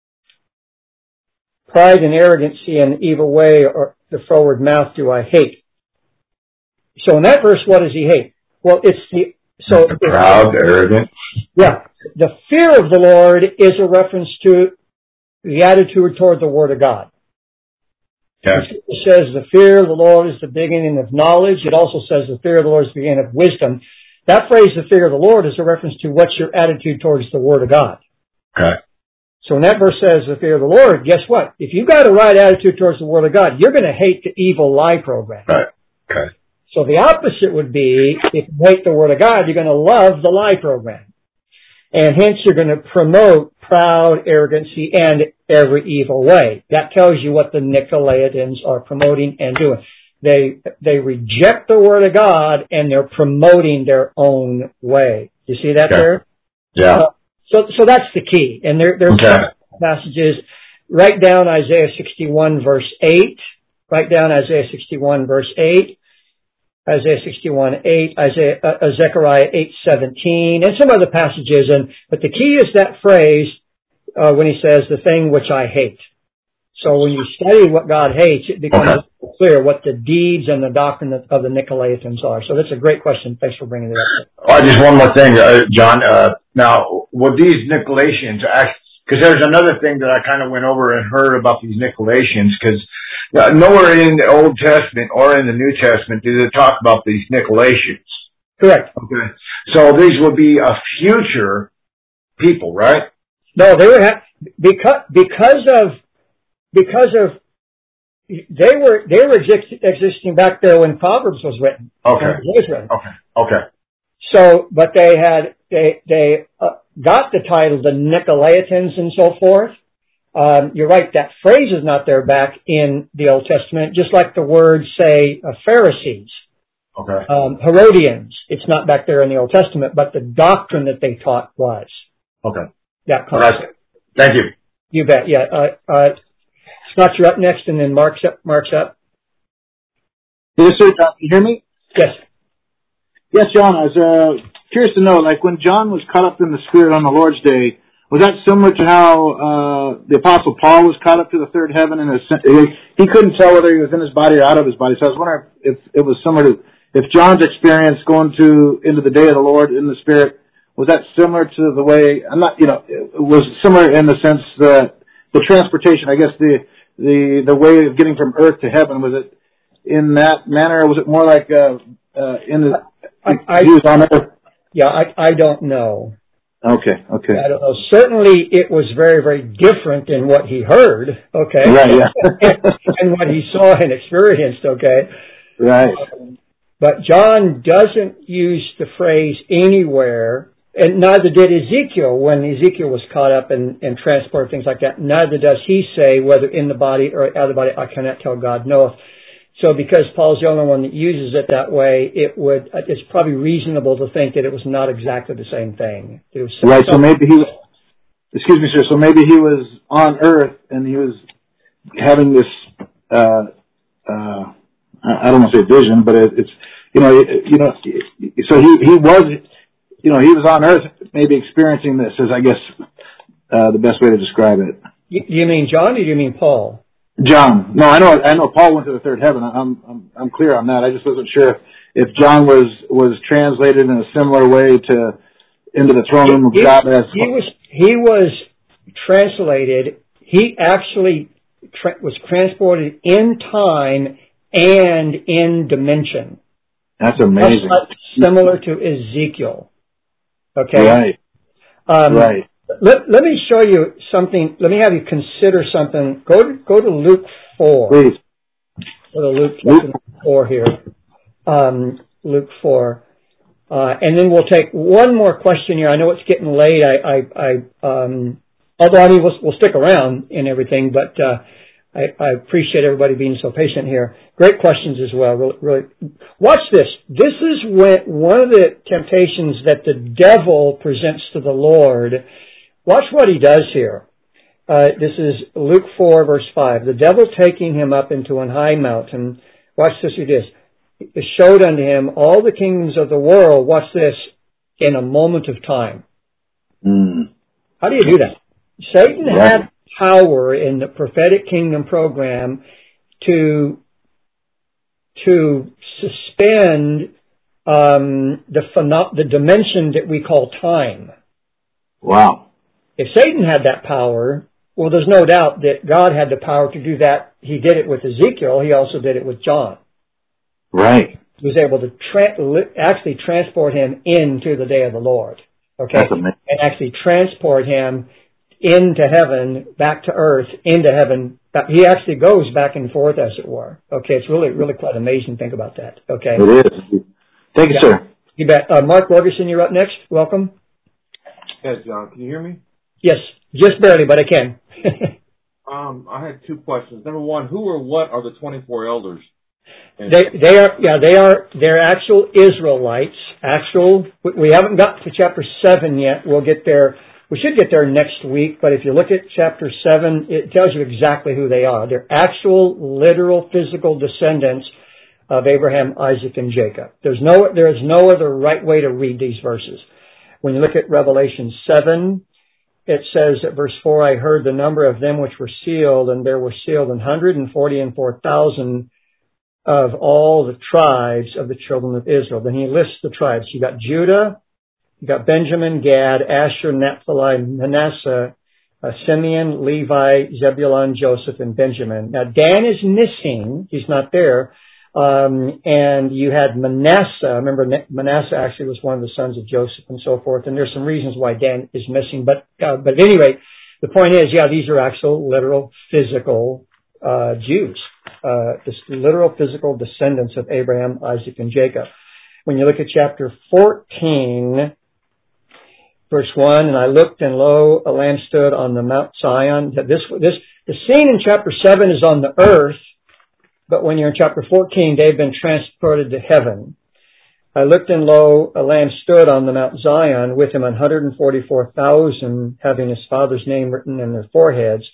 Pride and arrogancy and evil way or the froward mouth do I hate. So in that verse, what does he hate? Well, it's the proud, arrogant. Yeah. The fear of the Lord is a reference to the attitude toward the Word of God. Yeah. It says the fear of the Lord is the beginning of knowledge. It also says the fear of the Lord is the beginning of wisdom. That phrase, the fear of the Lord, is a reference to what's your attitude towards the Word of God. Okay. So when that verse says the fear of the Lord, guess what? If you've got a right attitude towards the Word of God, you're going to hate the evil lie program. Right. Okay. So the opposite would be, if you hate the Word of God, you're going to love the lie program. And hence you're going to promote proud, arrogancy, and every evil way. That tells you what the Nicolaitans are promoting and doing. They reject the Word of God and they're promoting their own way. You see that there? Yeah. So that's the key. And there's some passages. Write down Isaiah 61 verse 8. Write down Isaiah 61 verse 8. Isaiah 61:8, Zechariah 8:17, and some other passages. But the key is that phrase, when he says the thing which I hate. So when you study what God hates, it becomes clear what the deeds and the doctrine of the Nicolaitans are. So that's a great question. Thanks for bringing it up. Just one more thing, John. Now, with these Nicolaitans, because there's another thing that I kind of went over and heard about these Nicolaitans, because nowhere in the Old Testament or in the New Testament did it talk about these Nicolaitans. Correct. Okay. So these would be a future people, right? No, they were because of they were existing back there when Proverbs was written. Okay. Okay. So, but they got the title the Nicolaitans and so forth. You're right. That phrase is not there back in the Old Testament, just like the word, say, Pharisees. Okay. Herodians. It's not back there in the Old Testament, but the doctrine that they taught was. Okay. That concept. Right. Thank you. You bet. Yeah. Scott, you're up next, and then Mark's up. Yes, sir. John, can you hear me? Yes. Yes, John. I was curious to know, like when John was caught up in the Spirit on the Lord's Day, was that similar to how the Apostle Paul was caught up to the third heaven? He couldn't tell whether he was in his body or out of his body. So I was wondering if it was similar to if John's experience going into the day of the Lord in the Spirit, was that similar to the way? It was similar in the sense that the transportation, I guess the way of getting from earth to heaven, was it in that manner, or was it more like he was on earth? Yeah, I don't know. Okay. I don't know. Certainly, it was very, very different in what he heard. Okay. Right. Yeah. and what he saw and experienced. Okay. Right. But John doesn't use the phrase anywhere, and neither did Ezekiel when Ezekiel was caught up and transported, things like that. Neither does he say whether in the body or out of the body, I cannot tell, God knoweth. So because Paul's the only one that uses it that way, it's probably reasonable to think that it was not exactly the same thing. It was right, so maybe he was, excuse me, sir, so maybe he was on earth and he was having this, I don't want to say vision, but it's, so he was, he was on earth maybe experiencing this is, I guess, the best way to describe it. You mean John or do you mean Paul? John. No, I know Paul went to the third heaven. I'm clear on that. I just wasn't sure if John was translated in a similar way into the throne room of God as he was translated. He actually was transported in time and in dimension. That's amazing. That's similar to Ezekiel. Okay. Right. Right. Let me show you something. Let me have you consider something. Go to Luke 4. Please. Go to Luke 4 here. Luke 4. And then we'll take one more question here. I know it's getting late. Although I mean we'll stick around and everything, but I appreciate everybody being so patient here. Great questions as well. Really. Watch this. This is one of the temptations that the devil presents to the Lord. Watch what he does here. This is Luke 4, verse 5. The devil taking him up into an high mountain. Watch this. It is. It showed unto him all the kingdoms of the world. Watch this. In a moment of time. How do you do that? Satan had power in the prophetic kingdom program to suspend the dimension that we call time. Wow. If Satan had that power, well, there's no doubt that God had the power to do that. He did it with Ezekiel. He also did it with John. Right. He was able to actually transport him into the day of the Lord. Okay. That's amazing. And actually transport him into heaven, back to earth, into heaven. He actually goes back and forth, as it were. Okay. It's really, really quite amazing. Think about that. Okay. It is. Thank you, sir. You bet. Mark Rogerson, you're up next. Welcome. Yes, John. Can you hear me? Yes, just barely, but I can. I had two questions. Number one, who or what are the 24 elders? They're actual Israelites. We haven't got to chapter 7 yet. We'll get there. We should get there next week, but if you look at chapter 7, it tells you exactly who they are. They're actual, literal, physical descendants of Abraham, Isaac, and Jacob. There is no other right way to read these verses. When you look at Revelation 7, it says at verse 4, I heard the number of them which were sealed, and there were sealed 144,000 of all the tribes of the children of Israel. Then he lists the tribes. You got Judah, you got Benjamin, Gad, Asher, Naphtali, Manasseh, Simeon, Levi, Zebulun, Joseph, and Benjamin. Now Dan is missing. He's not there. And you had Manasseh. Remember, Manasseh actually was one of the sons of Joseph and so forth. And there's some reasons why Dan is missing. But at any rate, the point is, these are actual, literal, physical Jews, this literal, physical descendants of Abraham, Isaac, and Jacob. When you look at chapter 14, verse 1, and I looked, and lo, a lamb stood on the Mount Zion. The scene in chapter 7 is on the earth. But when you're in chapter 14, they've been transported to heaven. I looked, and lo, a lamb stood on the Mount Zion, with him 144,000, having his father's name written in their foreheads.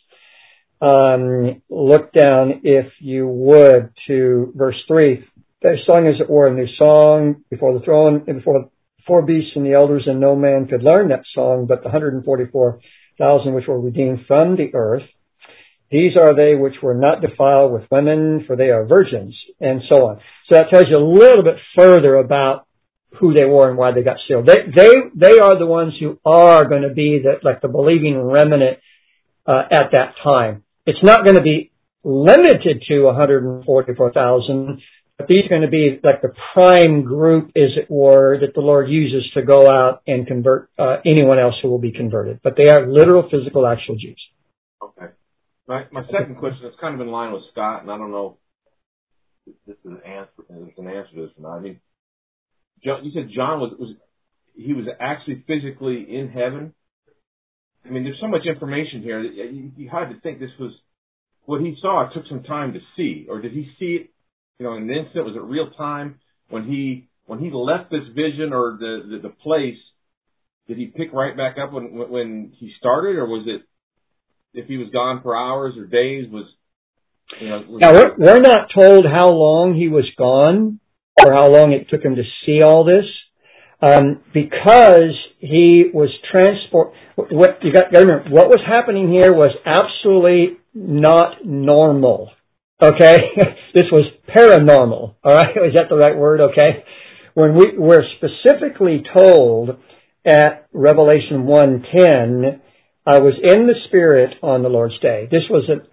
Look down, if you would, to verse 3. They sung, as it were, a new song before the throne, and before the four beasts and the elders, and no man could learn that song but the 144,000 which were redeemed from the earth. These are they which were not defiled with women, for they are virgins, and so on. So that tells you a little bit further about who they were and why they got sealed. They are the ones who are going to be the believing remnant at that time. It's not going to be limited to 144,000, but these are going to be like the prime group, as it were, that the Lord uses to go out and convert anyone else who will be converted. But they are literal, physical, actual Jews. Okay. My second question is kind of in line with Scott, and I don't know if this is an answer to this or not. I mean, you said John was actually physically in heaven. I mean, there's so much information here that you had to think this was what he saw. It took some time to see, or did he see it, in an instant? Was it real time when he left this vision or the place? Did he pick right back up when he started, or was it? If he was gone for hours or days, Now, we're not told how long he was gone or how long it took him to see all this, because he was transported. What you got to remember, what was happening here was absolutely not normal. Okay, this was paranormal. All right, is that the right word? Okay, when we're specifically told at Revelation 1:10. I was in the Spirit on the Lord's day. This was a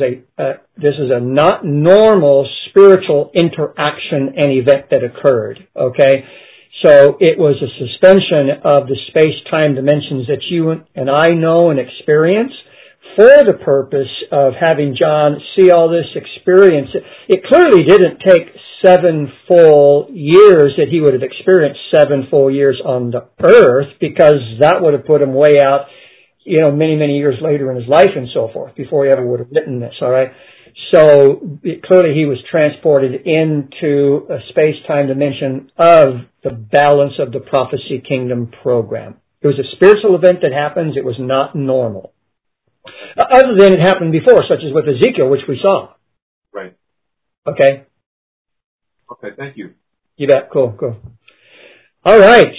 not normal spiritual interaction and event that occurred. Okay, so it was a suspension of the space-time dimensions that you and I know and experience for the purpose of having John see all this, experience it. It clearly didn't take 7 full years that he would have experienced 7 full years on the earth, because that would have put him way out, many, many years later in his life and so forth, before he ever would have written this, all right? So clearly he was transported into a space-time dimension of the balance of the prophecy kingdom program. It was a spiritual event that happens. It was not normal. Other than it happened before, such as with Ezekiel, which we saw. Right. Okay? Okay, thank you. You bet. Cool. All right.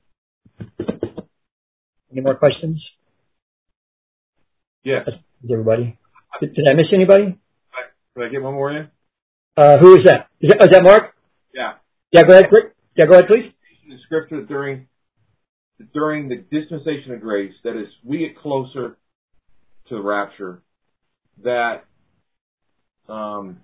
Any more questions? Yes. Everybody. Did I miss anybody? Did I get one more in? Who is that? Is that Mark? Yeah. Yeah, go ahead, please. In the scripture, during the dispensation of grace, that is, we get closer to the rapture, that will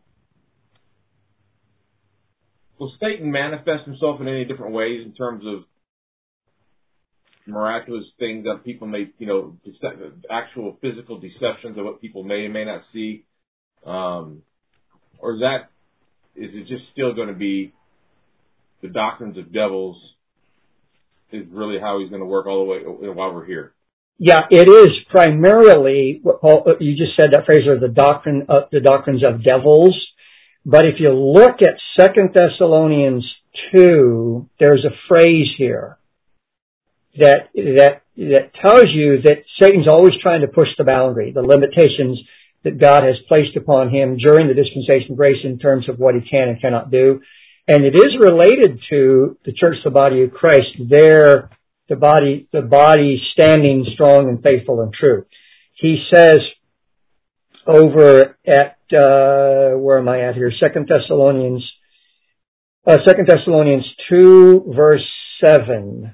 Satan manifest himself in any different ways in terms of miraculous things that people may, actual physical deceptions of what people may and may not see? Or is it just still going to be the doctrines of devils is really how he's going to work all the way while we're here? Yeah, it is primarily what Paul, you just said that phrase, or the doctrines of devils. But if you look at 2 Thessalonians 2, there's a phrase here that tells you that Satan's always trying to push the boundary, the limitations that God has placed upon him during the dispensation of grace in terms of what he can and cannot do. And it is related to the church, the body of Christ, their the body standing strong and faithful and true. He says over at, where am I at here? 2 Thessalonians 2 verse 7.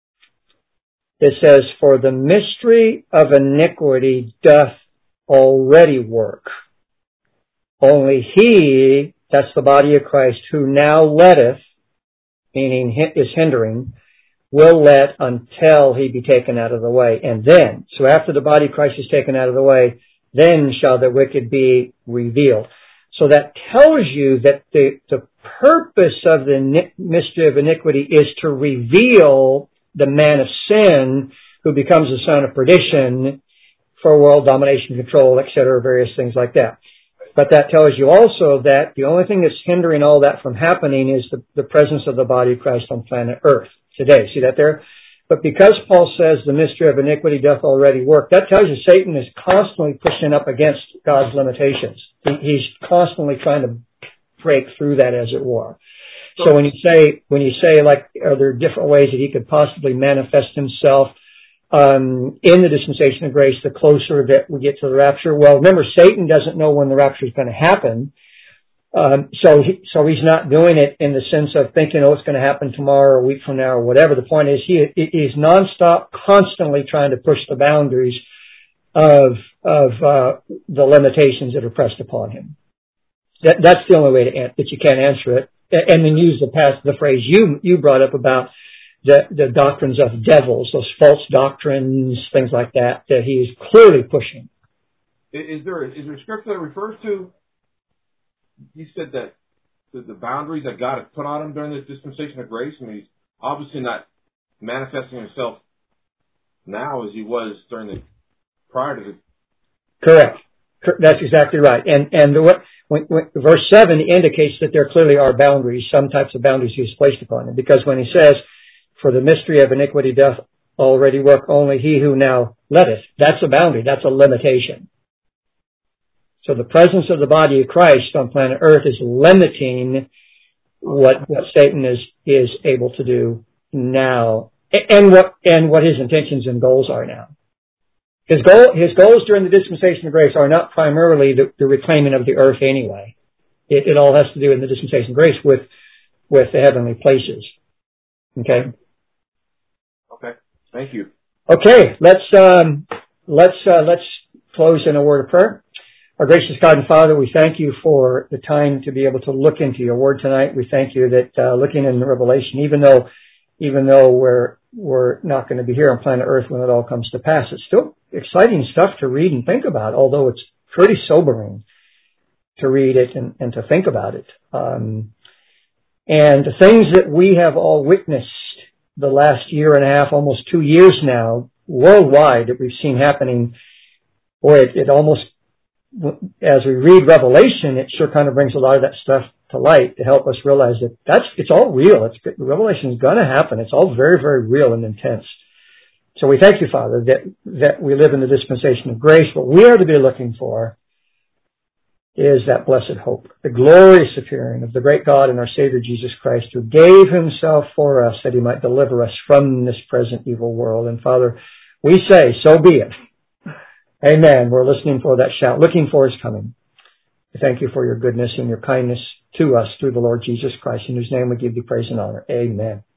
It says, for the mystery of iniquity doth already work. Only he, that's the body of Christ, who now letteth, meaning is hindering, will let until he be taken out of the way. And then, so after the body of Christ is taken out of the way, then shall the wicked be revealed. So that tells you that the purpose of the mystery of iniquity is to reveal the man of sin who becomes the son of perdition for world domination, control, etc., various things like that. But that tells you also that the only thing that's hindering all that from happening is the presence of the body of Christ on planet Earth today. See that there? But because Paul says the mystery of iniquity doth already work, that tells you Satan is constantly pushing up against God's limitations. He's constantly trying to break through that, as it were. So when you say like, are there different ways that he could possibly manifest himself in the dispensation of grace the closer that we get to the rapture? Well, remember, Satan doesn't know when the rapture is going to happen. So he's not doing it in the sense of thinking, oh, it's going to happen tomorrow or a week from now or whatever. The point is he's nonstop, constantly trying to push the boundaries of the limitations that are pressed upon him. That's the only way that you can answer it. And then use the phrase you brought up about the doctrines of devils, those false doctrines, things like that he is clearly pushing. Is there a scripture that refers to? You said that the boundaries that God has put on him during this dispensation of grace, and he's obviously not manifesting himself now as he was prior to the. Correct. That's exactly right. And when verse 7 indicates that there clearly are boundaries, some types of boundaries he's placed upon him. Because when he says, for the mystery of iniquity doth already work, only he who now letteth, that's a boundary, that's a limitation. So the presence of the body of Christ on planet Earth is limiting what Satan is able to do now, and what his intentions and goals are now. His goals during the dispensation of grace are not primarily the reclaiming of the earth anyway. It all has to do in the dispensation of grace with the heavenly places. Okay. Okay. Thank you. Okay. Let's close in a word of prayer. Our gracious God and Father, we thank you for the time to be able to look into your word tonight. We thank you that looking in the Revelation, even though we're not going to be here on planet Earth when it all comes to pass, it's still exciting stuff to read and think about, although it's pretty sobering to read it and to think about it. And the things that we have all witnessed the last year and a half, almost 2 years now, worldwide, that we've seen happening, boy, it almost, as we read Revelation, it sure kind of brings a lot of that stuff to light to help us realize that it's all real. Revelation is going to happen. It's all very, very real and intense. So we thank you, Father, that we live in the dispensation of grace. What we are to be looking for is that blessed hope, the glorious appearing of the great God and our Savior Jesus Christ, who gave himself for us that he might deliver us from this present evil world. And Father, we say, so be it. Amen. We're listening for that shout, looking for his coming. We thank you for your goodness and your kindness to us through the Lord Jesus Christ, in whose name we give you praise and honor. Amen.